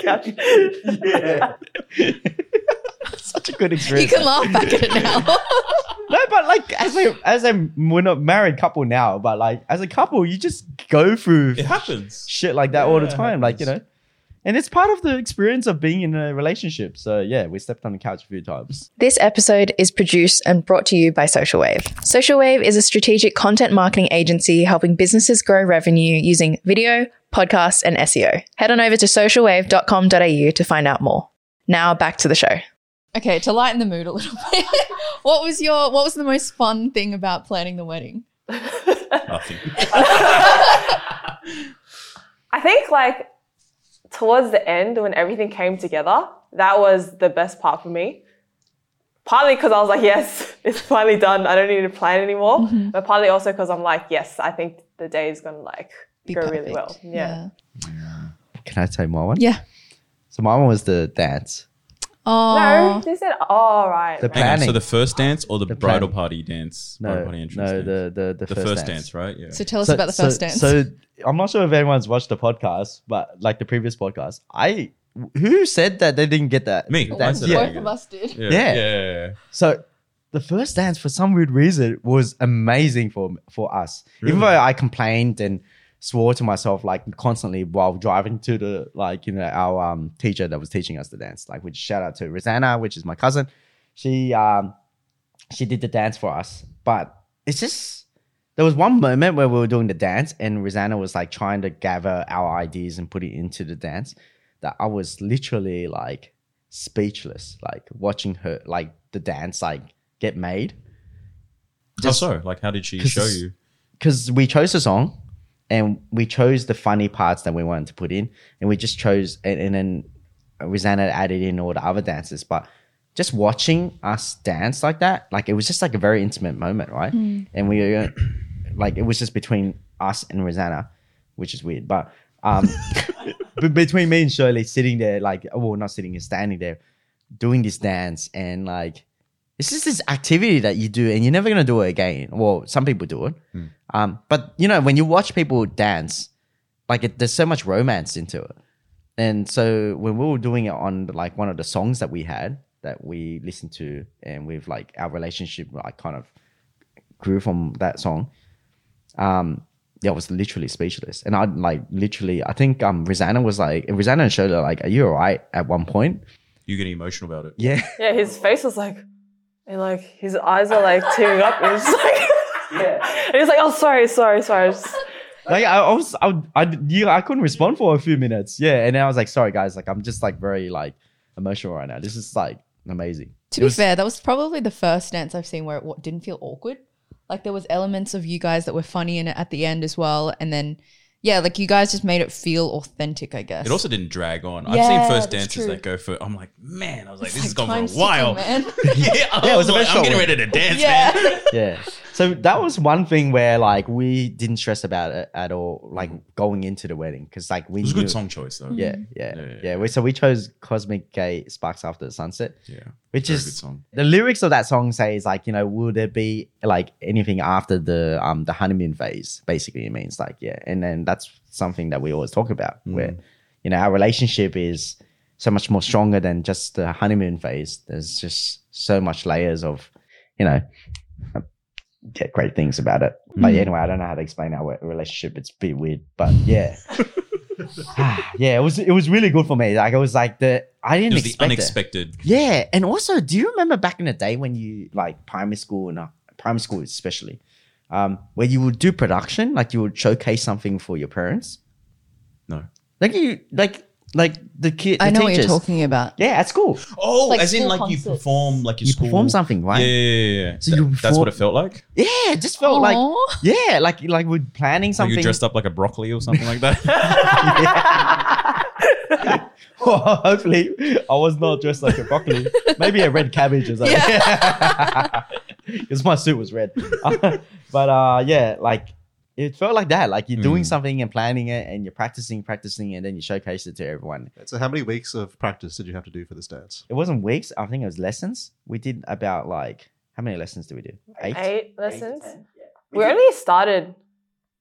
S4: couch.
S3: Such a good
S1: You
S3: experience.
S1: can laugh back at it now.
S3: No, but like we're not married couple now, but like as a couple, you just go through
S2: It happens.
S3: shit like that all the
S2: Yeah, it
S3: time, like
S2: happens.
S3: and it's part of the experience of being in a relationship. So yeah, we slept on the couch a few times.
S6: This episode is produced and brought to you by Social Wave. Social Wave is a strategic content marketing agency helping businesses grow revenue using video, podcasts, and SEO. Head on over to socialwave.com.au to find out more. Now back to the show.
S1: Okay, to lighten the mood a little bit, what was the most fun thing about planning the wedding?
S2: Nothing.
S4: I think like towards the end when everything came together, that was the best part for me. Partly because I was like, yes, it's finally done. I don't need to plan anymore.
S1: Mm-hmm.
S4: But partly also because I'm like, yes, I think the day is going to like
S1: Be
S4: go
S1: perfect.
S4: really well. Yeah.
S3: Can I tell my one?
S1: Yeah.
S3: So my one was the dance.
S1: Oh,
S4: No, they said, oh, right.
S3: The
S4: right.
S2: Hang on,
S3: planning.
S2: so the first dance or the bridal
S3: planning.
S2: party dance?
S3: No,
S2: Bridal party entrance
S3: no,
S2: dance?
S3: the
S2: The first dance, right? Yeah.
S1: so tell us about the first dance.
S3: So I'm not sure if anyone's watched the podcast, but like the previous podcast, who said that they didn't get that?
S2: Me.
S3: That-
S2: I said
S3: yeah.
S2: that.
S1: Both of us did.
S3: Yeah. So the first dance, for some weird reason, was amazing for us. Even though I complained and swore to myself like constantly while driving to the our teacher that was teaching us the dance. Like, which shout out to Rosanna, which is my cousin. She did the dance for us, but it's just there was one moment where we were doing the dance and Rosanna was like trying to gather our ideas and put it into the dance that I was literally like speechless, like watching her like the dance like get made.
S2: How so? Like, how did she
S3: 'Cause
S2: show
S3: it's-
S2: you?
S3: Because we chose a song and we chose the funny parts that we wanted to put in, and we just chose and then Rosanna added in all the other dances. But just watching us dance like that, like it was just like a very intimate moment, right? And we were like, it was just between us and Rosanna, which is weird. But but between me and Shirley sitting there, like, well, not sitting, standing there, doing this dance, and like, it's just this activity that you do, and you're never gonna do it again. Well, some people do it, but you know, when you watch people dance, like, there's so much romance into it. And so when we were doing it on like one of the songs that we had that we listened to, and with like our relationship like kind of grew from that song, I was literally speechless. And I like literally, I think Rosanna and Shirley are like, "Are you all right?" At one point,
S2: You getting emotional about it?
S3: yeah.
S4: Yeah, his face was like, and like his eyes are like tearing up. It was like, and he's like, "Oh, sorry."
S3: Like I couldn't respond for a few minutes. Yeah, and then I was like, "Sorry, guys. Like, I'm just like very like emotional right now. This is like amazing."
S1: To be fair, that was probably the first dance I've seen where it didn't feel awkward. Like there was elements of you guys that were funny in it at the end as well. And then, yeah, like you guys just made it feel authentic, I guess.
S2: It also didn't drag on. I've
S1: Yeah,
S2: seen first
S1: that's
S2: dances
S1: true.
S2: that go for. I'm like, man. I was like, this
S1: Like
S2: is going
S1: time's
S2: for a while.
S1: ticking, man.
S2: Yeah,
S3: it was a
S2: like,
S3: bit
S2: I'm
S3: short.
S2: getting ready to dance,
S1: Yeah.
S2: man.
S3: Yeah. So that was one thing where like we didn't stress about it at all, like going into the wedding, because like we
S2: It was a
S3: knew.
S2: good song choice though.
S3: Yeah.
S2: Yeah.
S3: So we chose Cosmic Gay Sparks After the Sunset,
S2: Yeah.
S3: which
S2: Very
S3: is
S2: good song.
S3: the lyrics of that song says like, you know, will there be like anything after the honeymoon phase? Basically, it means like, yeah. And then that's something that we always talk about, where you know our relationship is so much more stronger than just the honeymoon phase. There's just so much layers of, you know, great things about it. But anyway, I don't know how to explain our relationship. It's a bit weird, but yeah. Yeah, it was really good for me. Like it was like I
S2: It
S3: didn't
S2: was the
S3: expect it.
S2: unexpected.
S3: Yeah, and also, do you remember back in the day when you like primary school especially, where you would do production, like you would showcase something for your parents,
S2: No.
S3: like the kid.
S1: I
S3: the
S1: know what you're
S3: teachers.
S1: talking about.
S3: Yeah, at school,
S2: Oh,
S1: Like
S2: as in
S1: school
S2: like you
S1: concerts.
S2: perform like your
S3: you
S2: school.
S3: perform something, right?
S2: Yeah.
S3: So you
S2: That's
S3: perform-
S2: what it felt like.
S3: Yeah, it just felt like
S1: Aw.
S3: yeah, like we're planning
S2: Like
S3: something.
S2: you dressed up like a broccoli or something like that.
S3: Well, hopefully, I was not dressed like a broccoli. Maybe a red cabbage or something. Because my suit was red. But yeah, like it felt like that. Like you're doing something and planning it, and you're practicing, and then you showcase it to everyone.
S5: So how many weeks of practice did you have to do for this dance?
S3: It wasn't weeks. I think it was lessons. We did about like how many lessons did we do? 8.
S4: 8 lessons. We only started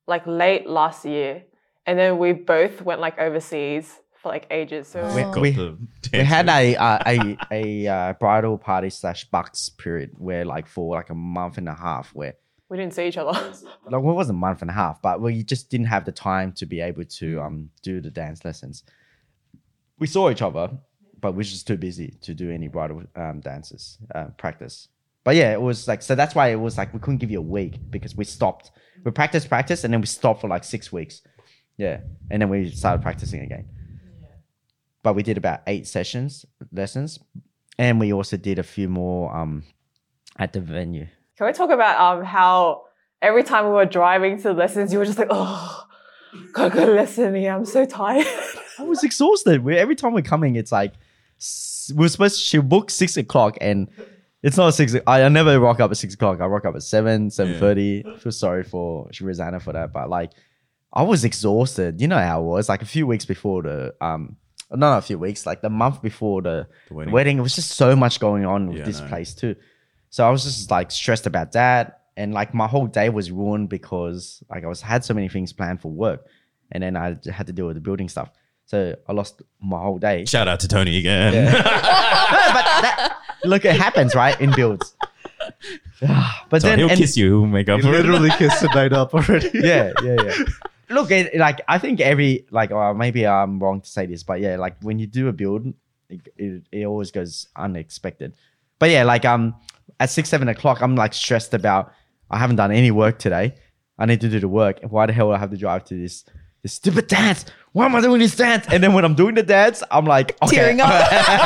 S4: like late last year, and then we both went like overseas for like ages. So
S3: We had a bridal party / bucks period where like for like a month and a half where
S4: we didn't see each other.
S3: like well, it wasn't a month and a half, but we just didn't have the time to be able to do the dance lessons. We saw each other, but we were just too busy to do any bridal dances practice. But yeah, it was like, so that's why it was like we couldn't give you a week because we stopped. We practiced, and then we stopped for like 6 weeks. Yeah, and then we started practicing again. But we did about 8 lessons, and we also did a few more at the venue.
S4: Can we talk about how every time we were driving to the lessons, you were just like, oh, gotta go to lesson here. I'm so tired.
S3: I was exhausted. Every time we're coming, it's like she'll book 6 o'clock, and it's not 6. I never rock up at 6 o'clock. I rock up at 7:30. I feel sorry for Rosanna for that, but like I was exhausted. You know how it was. Like a few weeks before not a few weeks, like the month before the wedding, it was just so much going on with this place too. So I was just like stressed about that, and like my whole day was ruined because like had so many things planned for work, and then I had to deal with the building stuff. So I lost my whole day.
S2: Shout out to Tony again.
S3: Yeah. No, but look, it happens, right? In builds. But
S2: so
S3: then
S2: he'll kiss you, he'll make up
S5: You
S2: for it.
S5: literally kissed the night up already.
S3: Yeah. Look, like I think maybe I'm wrong to say this, but yeah, like when you do a build, it always goes unexpected. But yeah, like at 6-7 o'clock, I'm like stressed about I haven't done any work today. I need to do the work. Why the hell do I have to drive to this stupid dance? Why am I doing this dance? And then when I'm doing the dance, I'm like
S1: Tearing up.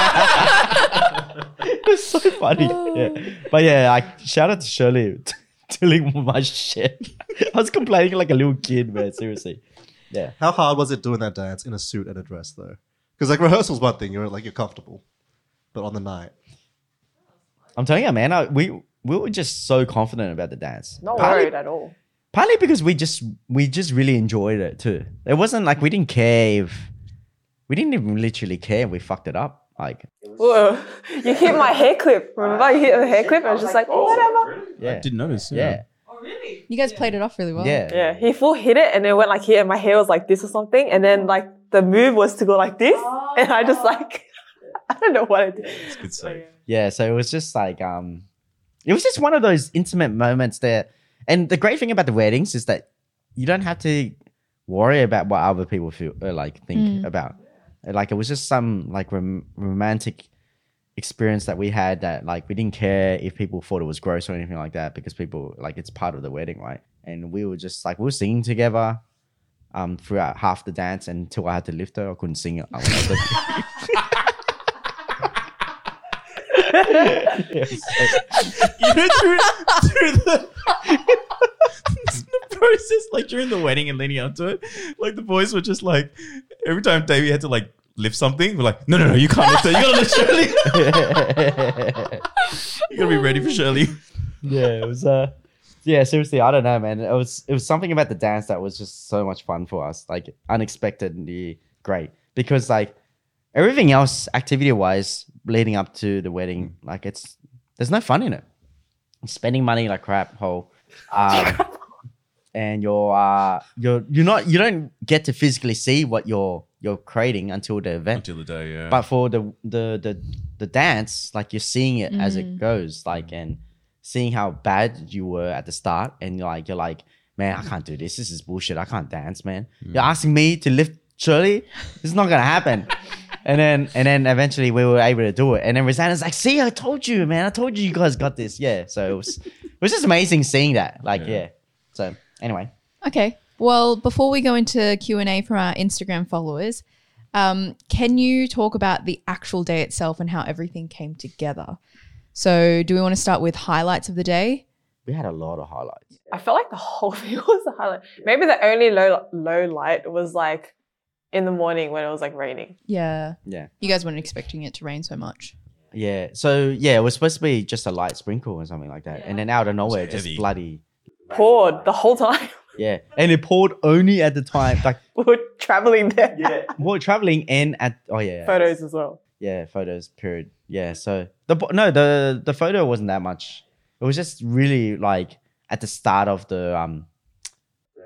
S3: It's so funny. Yeah. But yeah, like shout out to Shirley dealing with my shit. I was complaining like a little kid, man. Seriously. Yeah.
S5: How hard was it doing that dance in a suit and a dress though? Because like rehearsal's one thing, you're comfortable, but on the night,
S3: I'm telling you, man, we were just so confident about the dance.
S4: Not worried at all.
S3: Partly because we just really enjoyed it too. It wasn't like we didn't even literally care if we fucked it up. Like,
S4: Whoa. You hit my hair clip. Remember you hit the hair clip? I was just like, oh, whatever.
S3: yeah,
S2: I didn't notice.
S3: yeah,
S1: You guys played it off really well.
S3: yeah.
S4: Yeah, he full hit it and it went like here and my hair was like this or something. And then like the move was to go like this. And I just like, I don't know what I did.
S2: It's good save.
S3: Yeah, so it was just like it was just one of those intimate moments there. And the great thing about the weddings is that you don't have to worry about what other people feel think about. Like it was just some like romantic experience that we had that like we didn't care if people thought it was gross or anything like that because people like it's part of the wedding, right? And we were just like we were singing together throughout half the dance until I had to lift her. I couldn't sing it.
S2: You know, through the process, like during the wedding and leading up to it, like the boys were just like, every time Davey had to like lift something, we're like, no, you can't lift it. You gotta lift Shirley. You gotta be ready for Shirley.
S3: Yeah, it was yeah, seriously, I don't know, man. It was something about the dance that was just so much fun for us, like unexpectedly great. Because like everything else, activity wise, leading up to the wedding, like there's no fun in it. Spending money like crap hole. And you don't get to physically see what you're creating until the event.
S2: Until the day, yeah.
S3: But for the dance, like you're seeing it as it goes, like and seeing how bad you were at the start, and you're like, man, I can't do this. This is bullshit. I can't dance, man. You're asking me to lift Shirley? This is not gonna happen. And then eventually we were able to do it. And then Rosanna's like, see, I told you, man. I told you guys got this. Yeah. So it was just amazing seeing that. Like, yeah. So anyway.
S1: Okay. Well, before we go into Q&A from our Instagram followers, can you talk about the actual day itself and how everything came together? So do we want to start with highlights of the day?
S3: We had a lot of highlights.
S4: I felt like the whole thing was a highlight. Maybe the only low light was like in the morning when it was like raining.
S1: Yeah.
S3: Yeah.
S1: You guys weren't expecting it to rain so much.
S3: Yeah. So yeah, it was supposed to be just a light sprinkle or something like that. And then out of nowhere, just
S2: heavy.
S3: bloody.
S4: Poured the whole time.
S3: Yeah. And it poured only at the time. Like
S4: We were traveling there.
S3: we were traveling and at, oh yeah.
S4: Photos as well.
S3: Yeah, photos, period. Yeah, so the photo wasn't that much. It was just really like at the start of the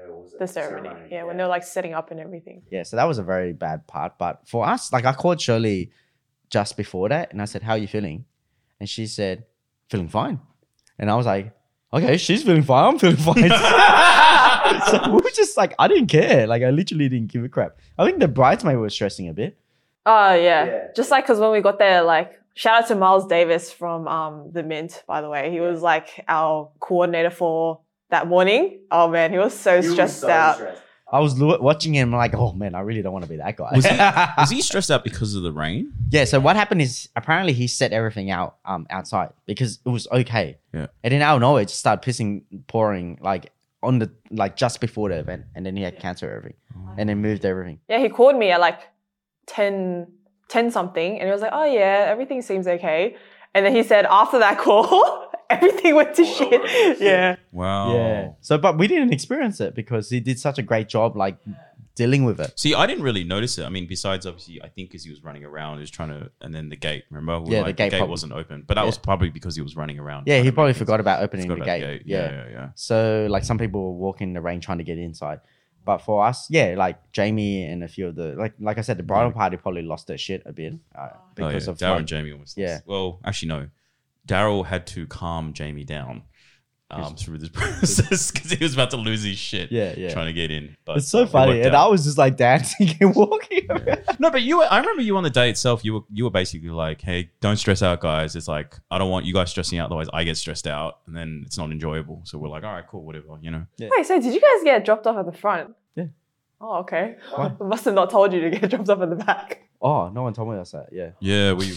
S4: The ceremony. Yeah, when they were like setting up and everything.
S3: Yeah, so that was a very bad part. But for us, like I called Shirley just before that and I said, how are you feeling? And she said, feeling fine. And I was like, okay, she's feeling fine. I'm feeling fine. So we were just like, I didn't care. Like I literally didn't give a crap. I think the bridesmaid was stressing a bit.
S4: Oh, yeah. Just like, because when we got there, like, shout out to Miles Davis from the Mint, by the way. He was like our coordinator for that morning. Oh, man, he was so stressed out.
S3: I was watching him like, oh man, I really don't want to be that guy.
S2: Was he stressed out because of the rain?
S3: Yeah, so what happened is apparently he set everything out outside because it was okay.
S2: Yeah.
S3: And then out of nowhere it just started pouring like on the like just before the event, and then he had to cancel everything and then moved everything.
S4: Yeah, he called me at like 10 something and he was like, oh yeah, everything seems okay. And then he said after that call, everything went to shit. Yeah.
S2: Wow.
S3: Yeah. So, but we didn't experience it because he did such a great job like dealing with it.
S2: See, I didn't really notice it. I mean, besides obviously, I think as he was running around, he was trying to, and then the gate, remember?
S3: Yeah, the gate probably
S2: wasn't open. But that was probably because he was running around.
S3: Yeah,
S2: trying
S3: he
S2: to
S3: probably
S2: make
S3: forgot about opening
S2: forgot
S3: the
S2: about
S3: gate.
S2: Yeah.
S3: So, like some people were walking in the rain trying to get inside. But for us, yeah, like Jamie and a few of the, like I said, the bridal party probably lost their shit a bit because of
S2: Daryl and Jamie almost.
S3: Yeah.
S2: Well, actually, no. Daryl had to calm Jamie down through this process because he was about to lose his shit.
S3: Yeah.
S2: Trying to get in. But
S3: It's so
S2: it
S3: funny.
S2: worked
S3: And
S2: out.
S3: I was just like dancing and walking around.
S2: No, but I remember you on the day itself. You were basically like, "Hey, don't stress out, guys. It's like I don't want you guys stressing out. Otherwise, I get stressed out, and then it's not enjoyable." So we're like, "All right, cool, whatever." You know.
S4: Wait, so did you guys get dropped off at the front?
S3: Yeah.
S4: Oh, okay. I must have not told you to get dropped off at the back.
S3: Oh, no one told me that. Yeah.
S2: Yeah, we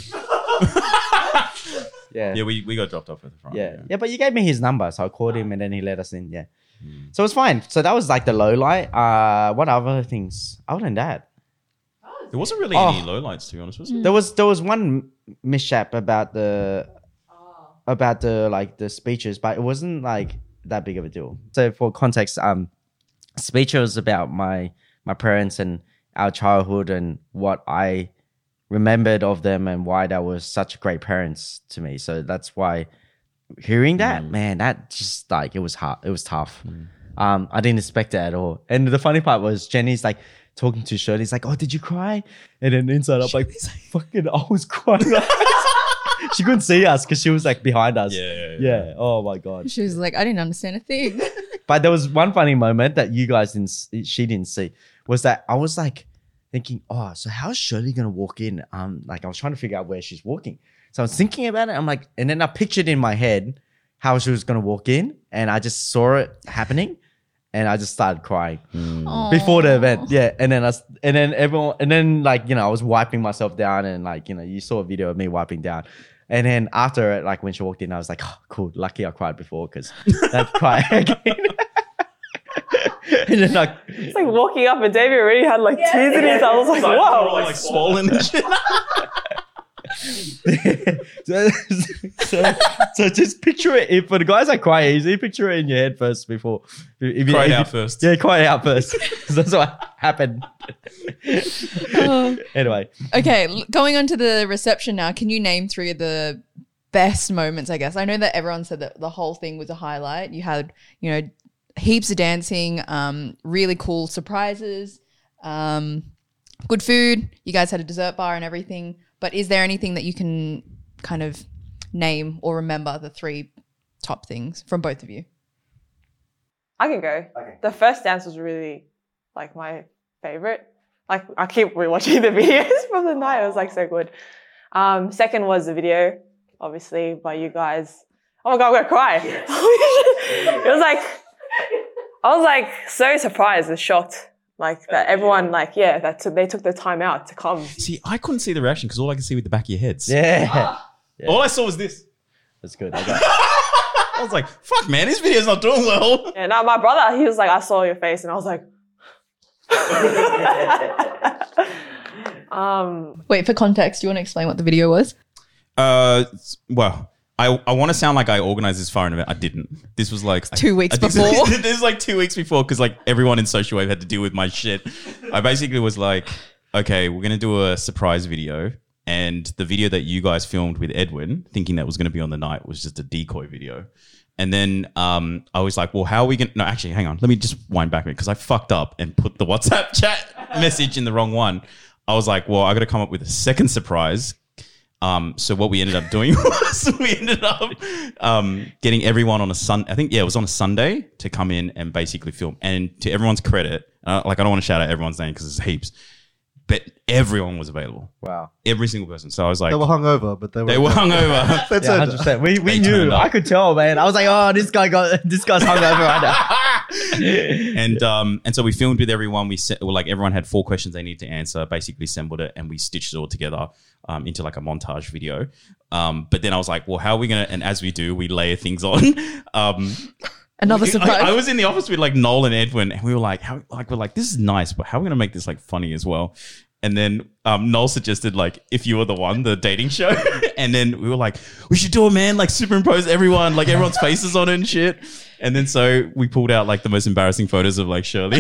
S3: Yeah.
S2: we got dropped off at the front.
S3: Yeah, but you gave me his number, so I called him and then he let us in. Yeah. So it's fine. So that was like the low light. What other things other than that?
S2: There wasn't really any lowlights, to be honest, was it?
S3: There was one mishap about the like the speeches, but it wasn't like that big of a deal. So for context, speech was about my parents and our childhood and what I remembered of them and why they were such great parents to me. So that's why hearing that, man, that just like it was hard. It was tough. I didn't expect it at all. And the funny part was Jenny's like talking to Shirley. He's like, "Oh, did you cry?" And then inside I'm like, "Fucking, I was crying." She couldn't see us because she was like behind us. Yeah. Oh my god.
S1: She was like, I didn't understand a thing.
S3: But there was one funny moment that you guys she didn't see, was that I was like thinking, oh, so how's Shirley gonna walk in? Like I was trying to figure out where she's walking. So I was thinking about it. I'm like, and then I pictured in my head how she was gonna walk in, and I just saw it happening, and I just started crying before the event. Yeah, and then everyone, and then like I was wiping myself down, and like you saw a video of me wiping down. And then after it, like when she walked in, I was like, oh, cool. Lucky I cried before because I'd cry again. And then like,
S4: It's like walking up and Davey already had like tears in his eyes. I was like, whoa.
S2: like swollen and shit.
S3: so just picture it. If for the guys that cry easy, picture it in your head first before.
S2: Cry it out first.
S3: Yeah, cry it out first. 'Cause that's what happened. Anyway.
S1: Okay, going on to the reception now. Can you name 3 of the best moments, I guess? I know that everyone said that the whole thing was a highlight. You had, heaps of dancing, really cool surprises, good food. You guys had a dessert bar and everything. But is there anything that you can kind of name or remember the 3 top things from both of you?
S4: I can go. Okay. The first dance was really like my favorite. Like I keep rewatching the videos from the night. It was like so good. Second was the video, obviously by you guys. Oh my God, I'm gonna cry. It was like, I was like so surprised and shocked. Like that everyone they took the time out to come.
S2: See, I couldn't see the reaction because all I could see with the back of your heads.
S3: Yeah.
S2: All I saw was this.
S3: That's good.
S2: I was like, fuck, man, this video's not doing well.
S4: Yeah, now my brother, he was like, I saw your face, and I was like,
S1: Wait, for context, do you want to explain what the video was?
S2: Well, I want to sound like I organized this far in advance. I didn't. This was like
S1: 2 weeks
S2: this
S1: before.
S2: This is like 2 weeks before because like everyone in Social Wave had to deal with my shit. I basically was like, okay, we're gonna do a surprise video, And the video that you guys filmed with Edwin, thinking that was going to be on the night, was just a decoy video. And then I was like, well, how are we going to... No, actually, hang on. Let me just wind back a bit because I fucked up and put the WhatsApp chat message in the wrong one. I was like, well, I got to come up with a second surprise. So what we ended up doing was we ended up getting everyone on a Sunday. I think, it was on a Sunday to come in and basically film. And to everyone's credit, I don't want to shout out everyone's name because it's heaps, but everyone was available.
S3: Wow.
S2: Every single person. So I was like...
S5: They were hungover, but they were
S2: hungover.
S5: That's
S3: Yeah,
S5: it.
S3: 100%. We
S2: They
S3: knew.
S2: turned up.
S3: I could tell, man. I was like, oh, this guy's hungover right now.
S2: And so we filmed with everyone. Everyone had 4 questions they needed to answer, basically assembled it, and we stitched it all together into like a montage video. But then I was like, well, how are we going to... And as we do, we layer things on.
S1: Another surprise.
S2: I was in the office with like Noel and Edwin, and we were like, this is nice, but how are we gonna make this like funny as well? And then Noel suggested like, if you were the one, the dating show, and then we were like, we should do it, man, like superimpose everyone, like everyone's faces on it and shit. And then so we pulled out like the most embarrassing photos of like Shirley.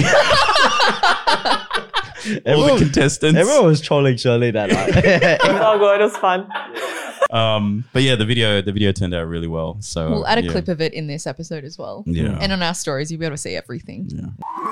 S2: All the contestants.
S3: Everyone was trolling Shirley that night.
S4: It was all good. It was fun.
S2: But yeah, the video turned out really well. So
S1: We'll add a
S2: yeah.
S1: clip of it in this episode as well.
S2: Yeah.
S1: And on our stories, you'll be able to see everything.
S2: Yeah.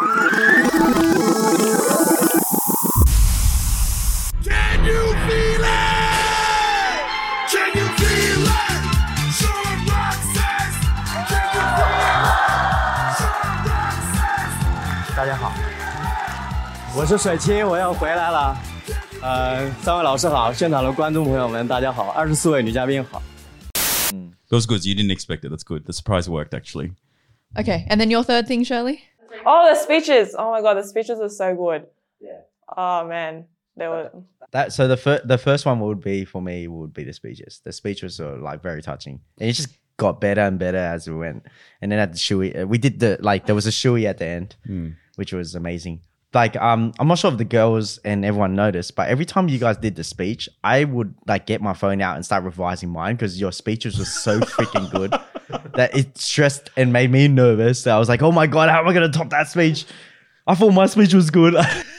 S7: Can you feel it? Can you feel it? Sean Roxas. Can you feel it? Sean Roxas.
S8: 大家好，我是水清，我又回来了。三位老师好，现场的观众朋友们大家好，24位女嘉宾好。
S2: That was good. You didn't expect it. That's good. The surprise worked actually.
S1: Okay. And then your third thing, Shirley?
S4: Oh, the speeches. Oh my God, the speeches are so good. Yeah. Oh man, they were.
S3: So the first one would be for me would be the speeches. The speeches were like very touching, and it just got better and better as we went. And then at the shoey, we did there was a shoey at the end, which was amazing. Like I'm not sure if the girls and everyone noticed, but every time you guys did the speech, I would like get my phone out and start revising mine because your speeches were so freaking good that it stressed and made me nervous. I was like, oh my God, how am I gonna top that speech? I thought my speech was good.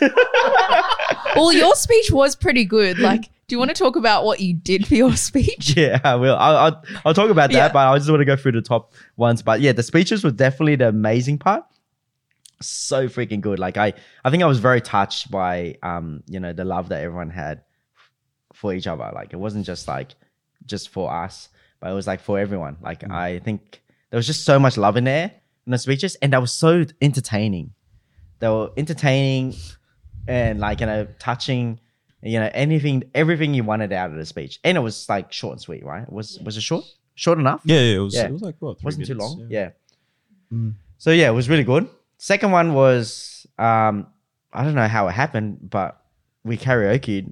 S1: Well, your speech was pretty good. Like, do you want to talk about what you did for your speech?
S3: Yeah, I will. I'll talk about that,
S1: Yeah.
S3: but I just want to go through the top ones. But yeah, the speeches were definitely the amazing part. So freaking good. Like I think I was very touched by the love that everyone had for each other. Like it wasn't just for us, but it was like for everyone. Like I think there was just so much love in there in the speeches, and they were so entertaining. They were entertaining and touching. Everything you wanted out of the speech, and it was like short and sweet, right? Was it short enough?
S2: Yeah, it was.
S3: Yeah.
S2: It was like what? 3
S3: Wasn't too
S2: minutes?
S3: long. Yeah. So yeah, it was really good. Second one was I don't know how it happened, but we karaoke'd.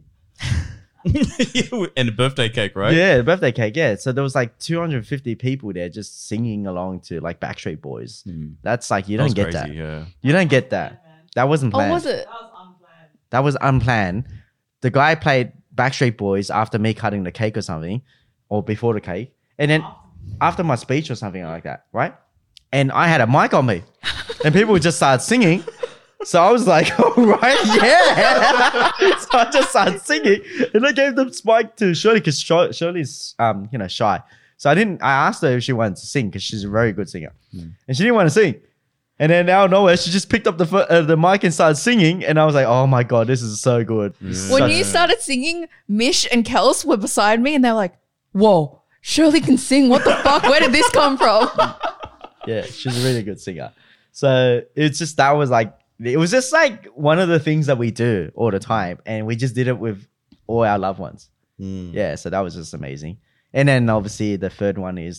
S2: And a birthday cake, right?
S3: Yeah, the birthday cake. Yeah, so there was like 250 people there just singing along to like Backstreet Boys. That's like you
S2: That was
S3: don't get
S2: crazy,
S3: that.
S2: yeah.
S3: You don't get that. That wasn't planned.
S1: Oh, was it?
S3: That was unplanned. The guy played Backstreet Boys after me cutting the cake or something, or before the cake, and then after my speech or something like that, right? And I had a mic on me, and people would just start singing. So I was like, all right, yeah. So I just started singing, and I gave the mic to Shirley because Shirley's shy. So I asked her if she wanted to sing because she's a very good singer, and she didn't want to sing. And then out of nowhere, she just picked up the mic and started singing, and I was like, oh my God, this is so good.
S1: When you started singing, Mish and Kels were beside me and they were like, whoa, Shirley can sing. What the fuck? Where did this come from?
S3: Yeah, she's a really good singer. So it was just like one of the things that we do all the time. And we just did it with all our loved ones. Yeah, so that was just amazing. And then obviously the third one is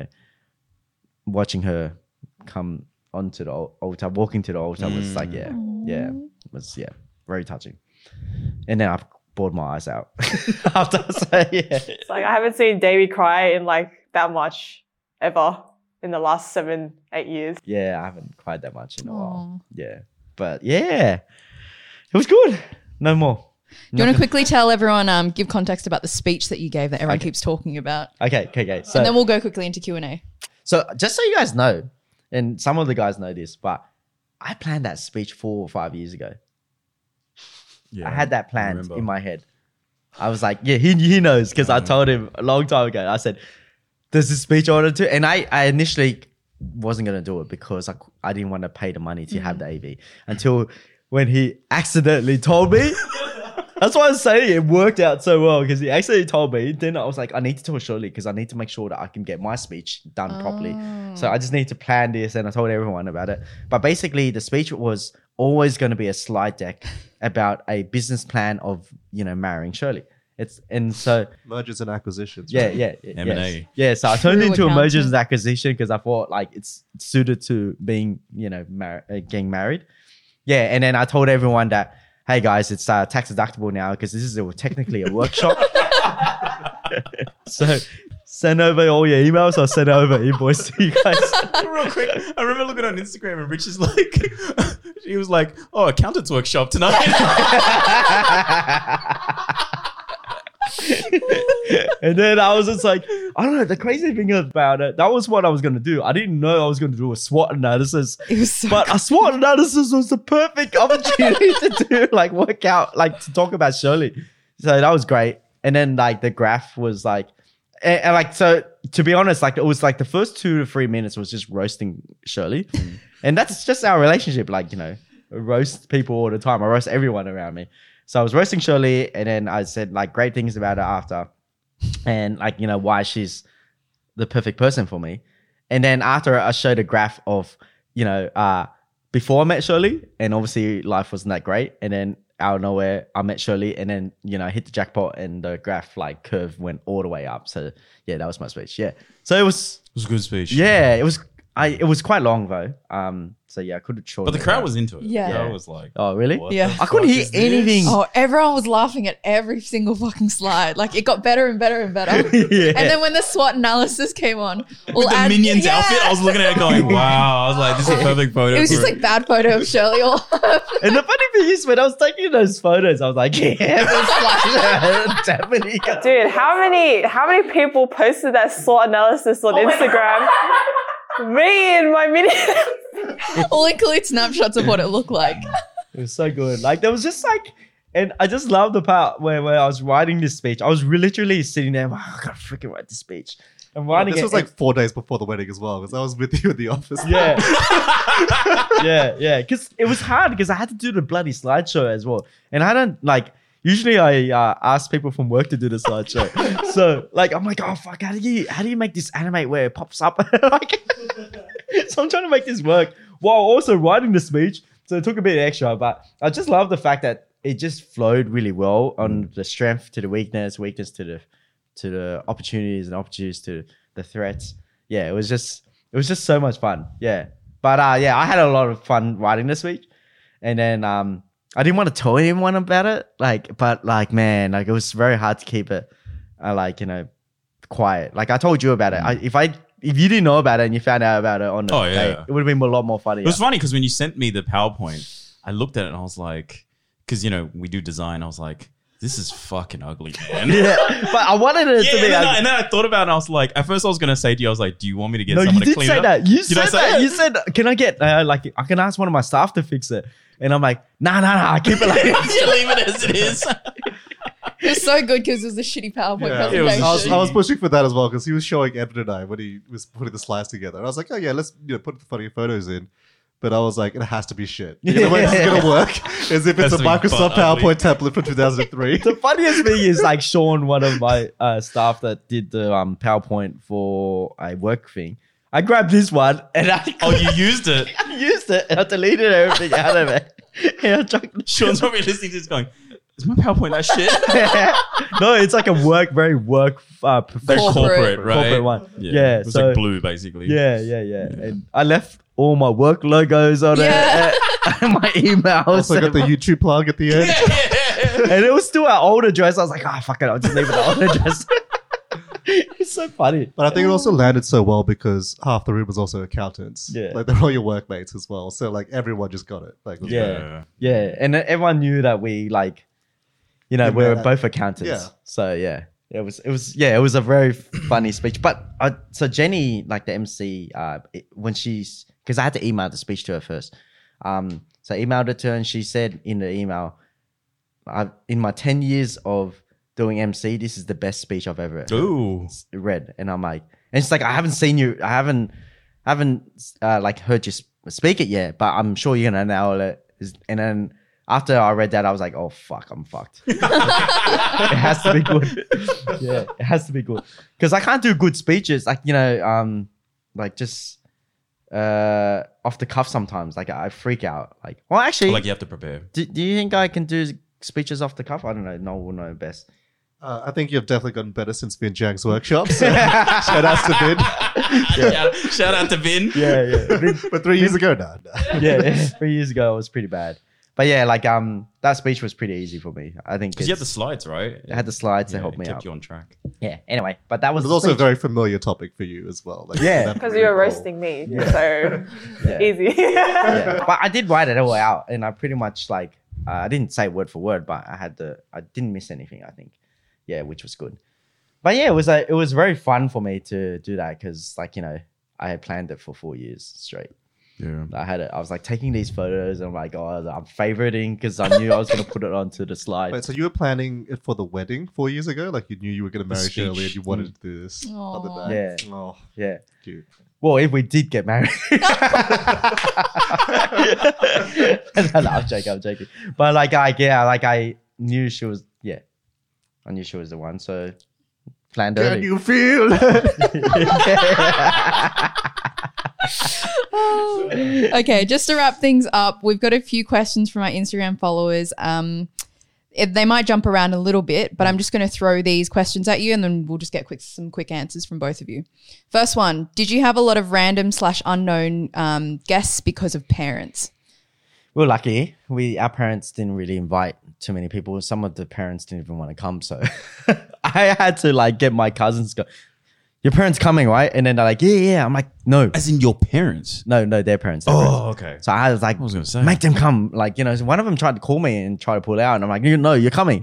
S3: watching her come onto the altar, walking to the altar was like, very touching. And then I bawled my eyes out after. So yeah.
S4: It's like I haven't seen Davey cry in like that much ever in the last 7-8 years.
S3: Yeah, I haven't cried that much in a while. Yeah. But yeah, it was good. No more.
S1: Do you want to quickly tell everyone, give context about the speech that you gave that everyone keeps talking about?
S3: Okay. So,
S1: And then we'll go quickly into Q&A.
S3: so just so you guys know, and some of the guys know this, but I planned that speech 4 or 5 years ago.
S2: Yeah,
S3: I had that
S2: I
S3: planned
S2: remember.
S3: in my head. I was like, yeah, he knows because I told him a long time ago. I said, there's this speech I wanted to, and I initially wasn't going to do it because I didn't want to pay the money to have the AV until when he accidentally told me. That's why I'm saying it worked out so well because he accidentally told me. Then I was like, I need to tell Shirley because I need to make sure that I can get my speech done properly. So I just need to plan this, and I told everyone about it. But basically, the speech was always going to be a slide deck about a business plan of marrying Shirley. So
S5: Mergers and acquisitions.
S3: yeah,
S5: right?
S3: yeah,
S2: M&A.
S3: yeah. So I turned
S1: True
S3: into a
S1: accountant.
S3: mergers and acquisition because I thought like it's suited to being getting married. Yeah, and then I told everyone that, hey guys, it's tax deductible now because this is technically a workshop. So send over all your emails. I'll send over invoice to you guys.
S2: Real quick, I remember looking on Instagram and Rich is like, he was like, "Oh, accountant's workshop tonight."
S3: And then I was just like, I don't know. The crazy thing about it, that was what I was going to do. I didn't know I was going to do a SWOT analysis.
S1: It was so
S3: But a SWOT analysis was the perfect opportunity to do, work out, to talk about Shirley. So that was great. And then, the graph was so to be honest, it was the first 2 to 3 minutes was just roasting Shirley. And that's just our relationship. I roast people all the time. I roast everyone around me. So I was roasting Shirley, and then I said great things about her after, and why she's the perfect person for me. And then after I showed a graph of before I met Shirley, and obviously life wasn't that great. And then out of nowhere I met Shirley, and then I hit the jackpot, and the graph curve went all the way up. So yeah, that was my speech. Yeah, so it was
S2: It was a good speech.
S3: yeah, it was quite long though. So yeah, I could have shortened.
S2: But the
S3: it
S2: crowd
S3: down.
S2: was into it.
S1: Yeah.
S2: The crowd was like,
S3: Oh really?
S2: what
S1: Yeah.
S2: the
S3: I couldn't
S2: fuck
S3: hear
S2: is this?
S3: anything.
S1: Oh, everyone was laughing at every single fucking slide. It got better and better and better.
S3: Yeah.
S1: And then when the SWOT analysis came on,
S2: With the Minions outfit, I was looking at it going, wow. I was like, this is a perfect photo.
S1: it was just
S2: for it.
S1: bad photo of Shirley all
S3: And the funny thing is, when I was taking those photos, I was like, yeah, it's definitely.
S4: Dude, how many people posted that SWOT analysis on Instagram? Me and my mini.
S1: all include snapshots of what it looked like.
S3: It was so good. There was just and I just love the part where I was writing this speech. I was literally sitting there, I gotta freaking write this speech. I'm writing
S5: This
S3: it.
S5: was 4 days before the wedding as well, because I was with you in the office.
S3: Yeah. yeah. Because it was hard because I had to do the bloody slideshow as well. And I don't usually I ask people from work to do the slideshow. So I'm like, oh fuck, how do you make this animate where it pops up? So I'm trying to make this work while also writing the speech. So it took a bit extra, but I just love the fact that it just flowed really well on the strength to the weakness to the opportunities, and opportunities to the threats. Yeah, it was just so much fun. Yeah. But yeah, I had a lot of fun writing this speech. And then I didn't want to tell anyone about it. Man, it was very hard to keep it quiet. I told you about it. If you didn't know about it and you found out about it on the day, it would have been a lot more funny.
S2: It was funny because when you sent me the PowerPoint, I looked at it and I was like, because, we do design. I was like, this is fucking ugly, man.
S3: Yeah, but I wanted it to be.
S2: And then I thought about it and I was like, at first I was going to say to you, I was like, do you want me to get
S3: No,
S2: someone
S3: you
S2: to
S3: did
S2: clean
S3: say
S2: it up?
S3: that. You
S2: Did
S3: said
S2: I say
S3: that.
S2: it?
S3: You said, can I get I can ask one of my staff to fix it. And I'm like, nah, keep it like this.
S2: You leave it as it is.
S1: It was so good because it was a shitty PowerPoint
S5: Yeah.
S2: It was
S1: presentation.
S5: I was pushing for that as well because he was showing Evan and I when he was putting the slides together. And I was like, oh yeah, let's put the funny photos in. But I was like, it has to be shit. The only way this is going to work is if it's
S2: Has
S5: a
S2: to be
S5: Microsoft
S2: butt ugly.
S5: PowerPoint template from 2003.
S3: The funniest thing is Sean, one of my staff that did the PowerPoint for a work thing. I grabbed this one and I
S2: You used it.
S3: used it and I deleted everything out of it. And I chucked
S2: Sean's probably listening to this going, is my PowerPoint that shit?
S3: No, it's a
S2: Very
S3: very professional
S2: corporate, right?
S3: corporate one. Yeah,
S2: It was
S3: so
S2: blue, basically.
S3: yeah. And I left all my work logos on
S1: Yeah.
S3: it and my emails.
S5: Also got the YouTube plug at the end.
S3: And it was still our old address. I was like, fuck it, I'll just leave it the old address. It's so funny.
S5: But I think it also landed so well because half the room was also accountants.
S3: Yeah.
S5: They're all your workmates as well. So everyone just got it. It was
S3: Yeah. Yeah. And then everyone knew that we we were both accountants.
S5: Yeah.
S3: So yeah. It was a very funny speech. But so Jenny, the MC, when because I had to email the speech to her first. So I emailed it to her and she said in the email, in my 10 years of doing MC. This is the best speech I've ever
S2: Ooh.
S3: read. And I'm like, and it's like, I haven't seen you. I haven't like heard you speak it yet, but I'm sure you're going to nail it. And then after I read that, I was like, oh, fuck, I'm fucked. It has to be good. Yeah, it has to be good. Because I can't do good speeches. Like, you know, like just off the cuff sometimes. Like I freak out. Like, well, actually,
S2: Like you have to prepare.
S3: do you think I can do speeches off the cuff? I don't know. No one will know best.
S5: I think you've definitely gotten better since Vin Jiang's workshop. So shout out to Vin.
S2: Shout out to Vin.
S3: Yeah.
S5: But 3 years ago, no.
S3: Yeah. 3 years ago, it was pretty bad. But yeah, like that speech was pretty easy for me. I think
S2: Because you had the slides, right?
S3: I had the slides to
S2: Yeah,
S3: help
S2: it
S3: me
S2: kept
S3: out.
S2: you on track.
S3: Yeah. Anyway, but that was
S5: It was
S3: the
S5: also a
S3: speech.
S5: very familiar topic for you as well. Like,
S3: Yeah.
S5: that's
S4: Because
S5: really
S4: you were
S5: cool.
S4: roasting me, so
S3: Yeah.
S4: easy.
S3: Yeah. But I did write it all out, and I pretty much like I didn't say word for word, but I didn't miss anything. I think, yeah, which was good. But yeah, it was very fun for me to do that because, like, you know, I had planned it for 4 years straight.
S2: Yeah.
S3: I was like taking these photos, and I'm like, oh, I'm favoriting because I knew I was gonna put it onto the slide.
S5: Wait, so you were planning it for the wedding 4 years ago? Like you knew you were going to marry
S2: speech.
S5: Shirley and you wanted to do this other
S1: Aw.
S5: day?
S3: Yeah.
S5: Oh,
S3: Yeah.
S5: cute.
S3: Well, if we did get married. No, I'm joking. But like I knew she was I knew she was the one, so planned
S5: Can
S3: early.
S5: you feel
S1: Okay, just to wrap things up, we've got a few questions from our Instagram followers. They might jump around a little bit, but I'm just going to throw these questions at you and then we'll just get some quick answers from both of you. First one, did you have a lot of random/unknown guests because of parents?
S3: We're lucky. Our parents didn't really invite too many people. Some of the parents didn't even want to come, so I had to like get my cousins to go, your parents coming, right? And then they're like, yeah. I'm like, no.
S2: As in your parents?
S3: No, their parents. Their parents.
S2: Oh, okay.
S3: So I was like,
S2: was gonna say.
S3: make them come. Like, you know, so one of them tried to call me and try to pull out. And I'm like, no, you're coming.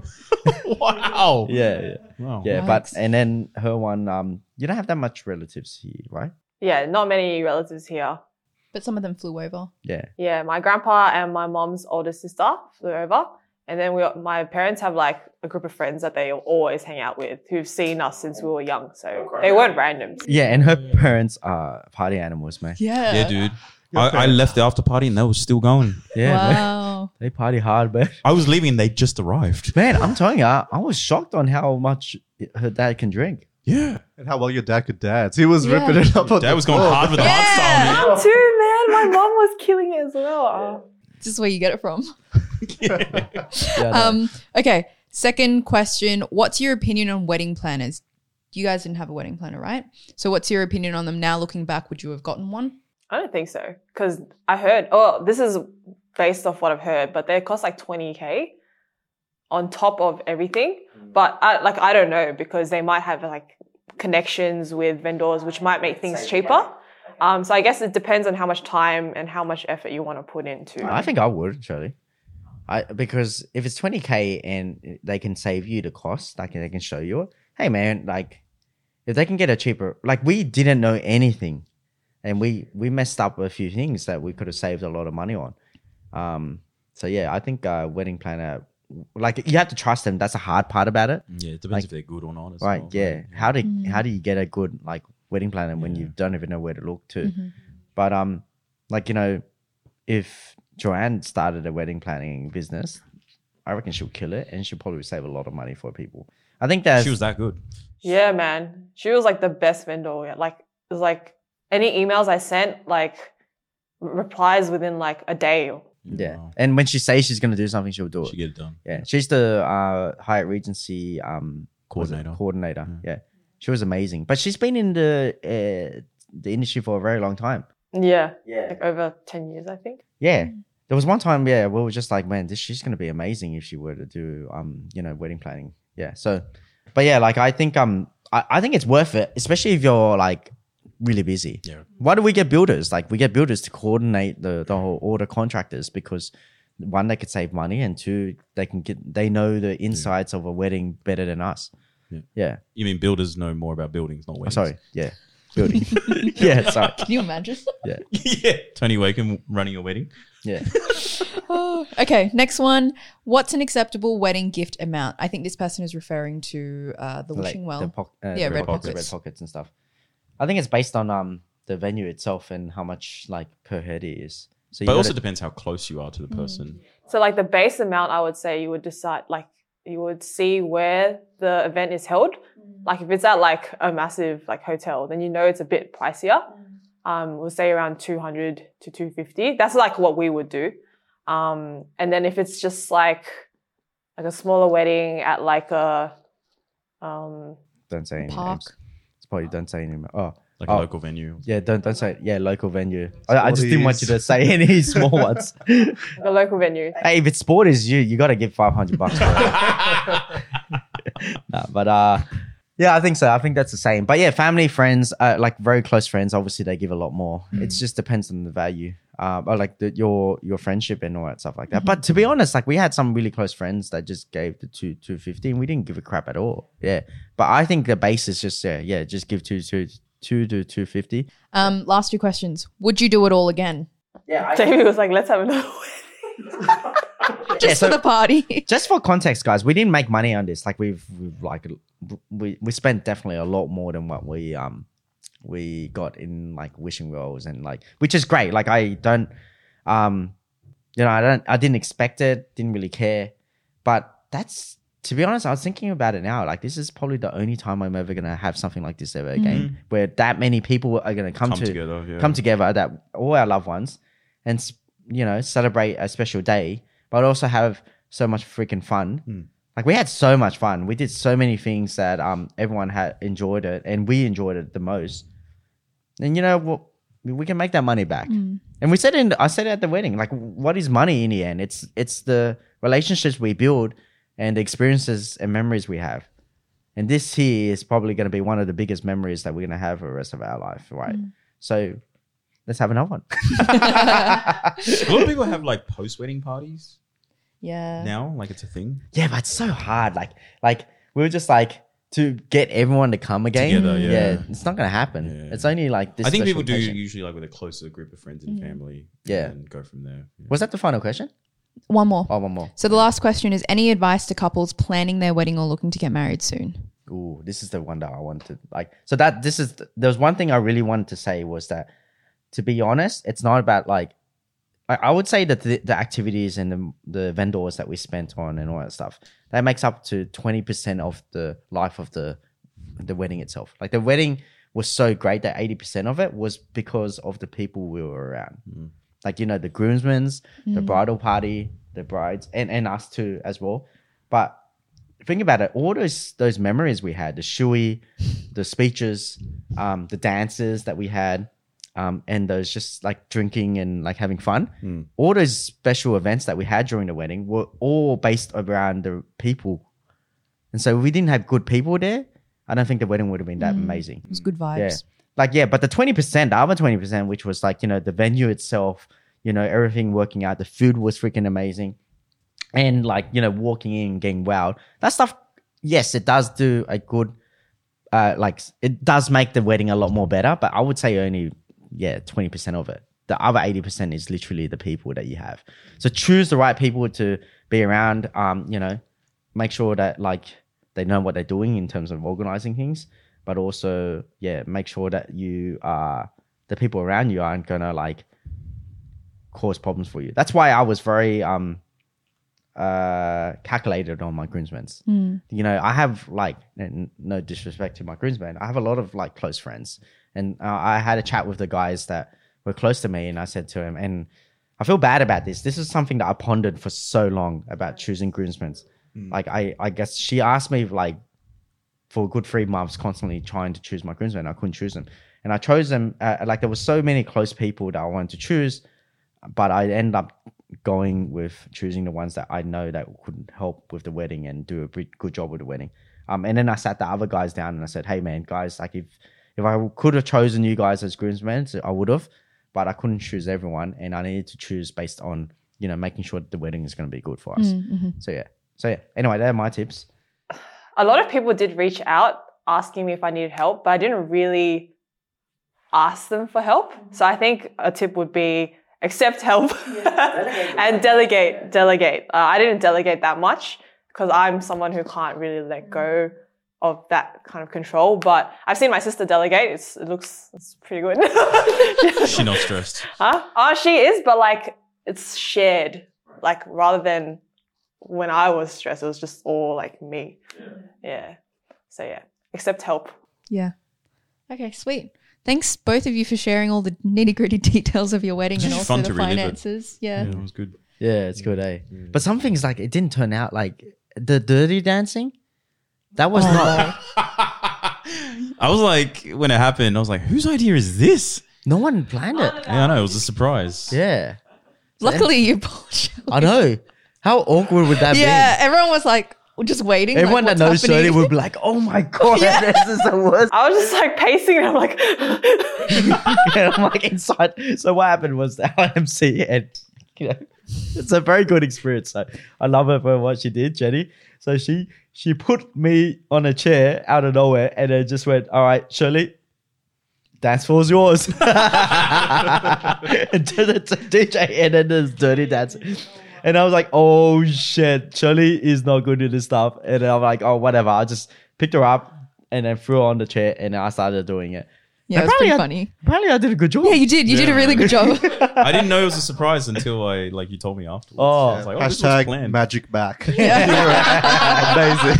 S2: Wow.
S3: Yeah.
S2: Wow.
S3: Yeah.
S1: Yikes.
S3: But, and then her one, you don't have that much relatives here, right?
S4: Yeah, not many relatives here.
S1: But some of them flew over.
S3: Yeah.
S4: Yeah, my grandpa and my mom's older sister flew over. And then my parents have like a group of friends that they always hang out with who've seen us since we were young. So they weren't randoms.
S3: Yeah. And her parents are party animals, man.
S1: Yeah.
S2: Yeah, dude. I left the after party and they were still going.
S3: Yeah. Man.
S1: Wow.
S3: They party hard, man.
S2: I was leaving and they just arrived.
S3: Man, I'm telling you, I was shocked on how much her dad can drink.
S2: Yeah.
S5: and how well your dad could dance? He was
S1: Yeah.
S5: ripping it up. On
S2: Dad
S5: the
S2: was going
S5: floor.
S2: hard with the
S1: Yeah.
S2: hardstyle, man.
S4: Mom too, man. My mom was killing it as well.
S1: This is where you get it from.
S3: Yeah, no.
S1: Okay. Second question. What's your opinion on wedding planners? You guys didn't have a wedding planner, right? So what's your opinion on them now? Looking back, would you have gotten one?
S4: I don't think so. Because I heard, this is based off what I've heard, but they cost like 20K on top of everything. But I don't know, because they might have like connections with vendors, which might make things cheaper. So I guess it depends on how much time and how much effort you want to put into.
S3: I think I would, Charlie. Because if it's 20K and they can save you the cost, like they can show you it. Hey man, like if they can get a cheaper, like we didn't know anything, and we messed up a few things that we could have saved a lot of money on. So yeah, I think wedding planner, like you have to trust them. That's the hard part about it,
S2: Yeah, it depends
S3: Like-
S2: if they're good or not. As
S3: right?
S2: well.
S3: Yeah. How do you get a good like wedding planner when you don't even know where to look to?
S1: Mm-hmm.
S3: But like, you know, if Joanne started a wedding planning business, I reckon she'll kill it, and she'll probably save a lot of money for people. I think that
S2: She was that good.
S4: Yeah, man. She was like the best vendor. Like, it was like any emails I sent, like replies within like a day.
S3: yeah.
S2: Wow.
S3: And when she says she's gonna do something, she'll do it.
S2: She get it done.
S3: Yeah, she's the Hyatt Regency
S2: Coordinator.
S3: Coordinator. Yeah, she was amazing. But she's been in the industry for a very long time.
S4: Yeah.
S3: Yeah.
S4: Like over 10 years, I think.
S3: Yeah. There was one time, we were just like, man, she's gonna be amazing if she were to do wedding planning. Yeah. So, but yeah, like I think I think it's worth it, especially if you're like really busy.
S2: Yeah.
S3: Why do we get builders? Like we get builders to coordinate the whole order contractors, because one, they could save money, and two, they know the insides of a wedding better than us.
S2: Yeah.
S3: Yeah.
S2: You mean builders know more about buildings, not
S3: Oh,
S2: weddings?
S3: sorry. Yeah. building. Yeah, sorry.
S1: Can you imagine?
S2: Yeah. Tony Wakem running a wedding.
S3: Yeah.
S1: Okay, next one. What's an acceptable wedding gift amount? I think this person is referring to the wishing well.
S3: The
S1: Red
S3: red
S1: Pockets.
S3: pockets and stuff. I think it's based on the venue itself and how much like per head it is. So
S2: But it also
S3: gotta-
S2: depends how close you are to the person.
S4: So like the base amount, I would say you would decide, like you would see where the event is held. Like if it's at like a massive like hotel, then you know it's a bit pricier. We'll say around 200 to 250. That's like what we would do. And then if it's just like a smaller wedding at like a
S3: don't say any
S1: Park.
S3: names. It's probably don't say any. Oh,
S2: Like a local venue.
S3: yeah, don't say local venue. I just didn't want you to say any small ones.
S4: the local venue.
S3: Hey, if it's sport is you got to give $500 for it. No, but yeah, I think so. I think that's the same. But yeah, family, friends, like very close friends, obviously they give a lot more. It just depends on the value, or like your friendship and all that stuff like that. But to be honest, like we had some really close friends that just gave the 250 and we didn't give a crap at all. Yeah, but I think the base is just just give 2 to 250.
S1: Last two questions. Would you do it all again?
S4: David was like, let's have another wedding.
S1: Just
S3: so-
S1: for the party.
S3: Just for context, guys, we didn't make money on this. Like we spent definitely a lot more than what we got in like wishing wells and like, which is great. Like I don't, I didn't expect it, didn't really care, but that's, to be honest, I was thinking about it now. Like this is probably the only time I'm ever gonna have something like this ever again, where that many people are gonna come
S2: together, yeah.
S3: come together, that all our loved ones, and celebrate a special day, but also have so much freaking fun. Like we had so much fun. We did so many things that everyone had enjoyed it, and we enjoyed it the most. And you know what? We can make that money back. And I said it at the wedding. Like, what is money in the end? It's the relationships we build and the experiences and memories we have. And this here is probably going to be one of the biggest memories that we're going to have for the rest of our life, right? So let's have another one.
S2: A lot of people have like post-wedding parties
S1: Yeah.
S2: now. Like it's a thing.
S3: Yeah, but it's so hard. Like we were just like to get everyone to come again.
S2: Together, yeah.
S3: It's not gonna happen.
S2: Yeah.
S3: It's only like this.
S2: I think
S3: special
S2: people do
S3: occasion.
S2: usually like with a closer group of friends and family.
S3: Yeah.
S2: And go from there. Yeah.
S3: Was that the final question?
S1: One more.
S3: Oh, one more.
S1: So the last question is, any advice to couples planning their wedding or looking to get married soon?
S3: Ooh, this is the one that I wanted. Like, so that this is there was one thing I really wanted to say was that, to be honest, it's not about like. I would say that the activities and the vendors that we spent on and all that stuff, that makes up to 20% of the life of the wedding itself. Like the wedding was so great that 80% of it was because of the people we were around. Like, the groomsmen's, the bridal party, the brides, and us too as well. But think about it, all those memories we had, the shui, the speeches, the dances that we had, and those just like drinking and like having fun. All those special events that we had during the wedding were all based around the people. And so if we didn't have good people there, I don't think the wedding would have been that amazing.
S1: It was good vibes.
S3: Yeah. Like, yeah, but the 20%, the other 20%, which was like, the venue itself, everything working out, the food was freaking amazing. And like, walking in, getting wowed. That stuff, yes, it does do a good, it does make the wedding a lot more better, but I would say only, 20% of it. The other 80% is literally the people that you have. So choose the right people to be around, make sure that like they know what they're doing in terms of organizing things. But also, make sure that the people around you aren't gonna like cause problems for you. That's why I was very calculated on my groomsmen's. I have like, no disrespect to my groomsmen, I have a lot of like close friends, and I had a chat with the guys that were close to me, and I said to him, and I feel bad about this. This is something that I pondered for so long about choosing groomsmen's. Like I guess she asked me like, for a good 3 months, constantly trying to choose my groomsmen. I couldn't choose them. And I chose them, like there were so many close people that I wanted to choose, but I ended up going with choosing the ones that I know that could help with the wedding and do a good job with the wedding. And then I sat the other guys down and I said, hey man, guys, like if I could have chosen you guys as groomsmen, I would have, but I couldn't choose everyone. And I needed to choose based on, making sure that the wedding is going to be good for us. So yeah. Anyway, they're my tips.
S4: A lot of people did reach out asking me if I needed help, but I didn't really ask them for help. So I think a tip would be accept help and delegate. I didn't delegate that much because I'm someone who can't really let go of that kind of control. But I've seen my sister delegate. It's pretty good.
S2: She's not stressed.
S4: Huh? Oh, she is, but like it's shared. Like rather than when I was stressed, it was just all like me. Yeah. So yeah, accept help.
S1: Yeah. Okay, sweet. Thanks both of you for sharing all the nitty-gritty details of your wedding and
S2: It's
S1: also
S2: fun
S1: the
S2: to relive it.
S1: finances. Yeah.
S2: Yeah, it was good.
S3: Yeah, it's good, eh? But some things like it didn't turn out like the dirty dancing. That was not.
S2: I was like, when it happened, I was like, whose idea is this?
S3: No one planned it.
S2: Yeah, I know. It was a surprise.
S3: Yeah,
S1: Luckily, you pulled.
S3: I know. How awkward would that be?
S1: Yeah, everyone was like just waiting.
S3: Everyone
S1: like,
S3: that knows
S1: what's happening?
S3: Shirley would be like, "Oh my god, this is the worst."
S4: I was just like pacing and I'm like,
S3: And I'm like inside. So what happened was the MC, and you know, it's a very good experience. So I love her for what she did, Jenny. So she put me on a chair out of nowhere, and then just went, "All right, Shirley, dance floor's yours." And to the DJ, and then there's dirty dancing. And I was like, "Oh shit, Shirley is not good at this stuff." And then I'm like, "Oh whatever." I just picked her up and then threw her on the chair, and then I started doing it.
S1: Yeah, it was pretty funny.
S3: Apparently, I did a good job.
S1: Yeah, you did. You did a really good job.
S2: I didn't know it was a surprise until you told me afterwards.
S3: Oh.
S2: I was like, this was
S5: Hashtag
S2: planned.
S5: magic back.
S1: Yeah.
S5: Amazing.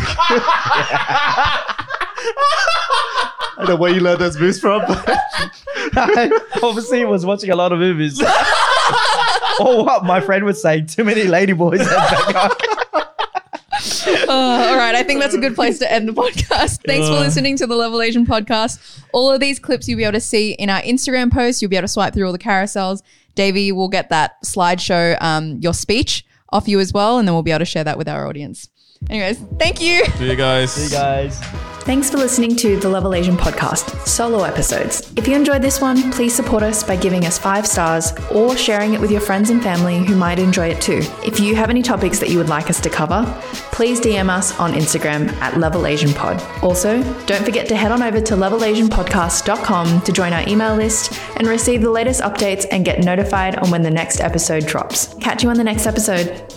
S5: I don't know where you learned those moves from.
S3: I obviously was watching a lot of movies. Or what my friend was saying, too many ladyboys at Bangkok.
S1: All right, I think that's a good place to end the podcast. Thanks for listening to the Level Asian podcast. All of these clips you'll be able to see in our Instagram post. You'll be able to swipe through all the carousels. Davey will get that slideshow, your speech off you as well, and then we'll be able to share that with our audience. Anyways, thank you.
S2: See you guys.
S3: See you guys.
S6: Thanks for listening to the Level Asian podcast, solo episodes. If you enjoyed this one, please support us by giving us 5 stars or sharing it with your friends and family who might enjoy it too. If you have any topics that you would like us to cover, please DM us on Instagram at Level Asian Pod. Also, don't forget to head on over to levelasianpodcast.com to join our email list and receive the latest updates and get notified on when the next episode drops. Catch you on the next episode.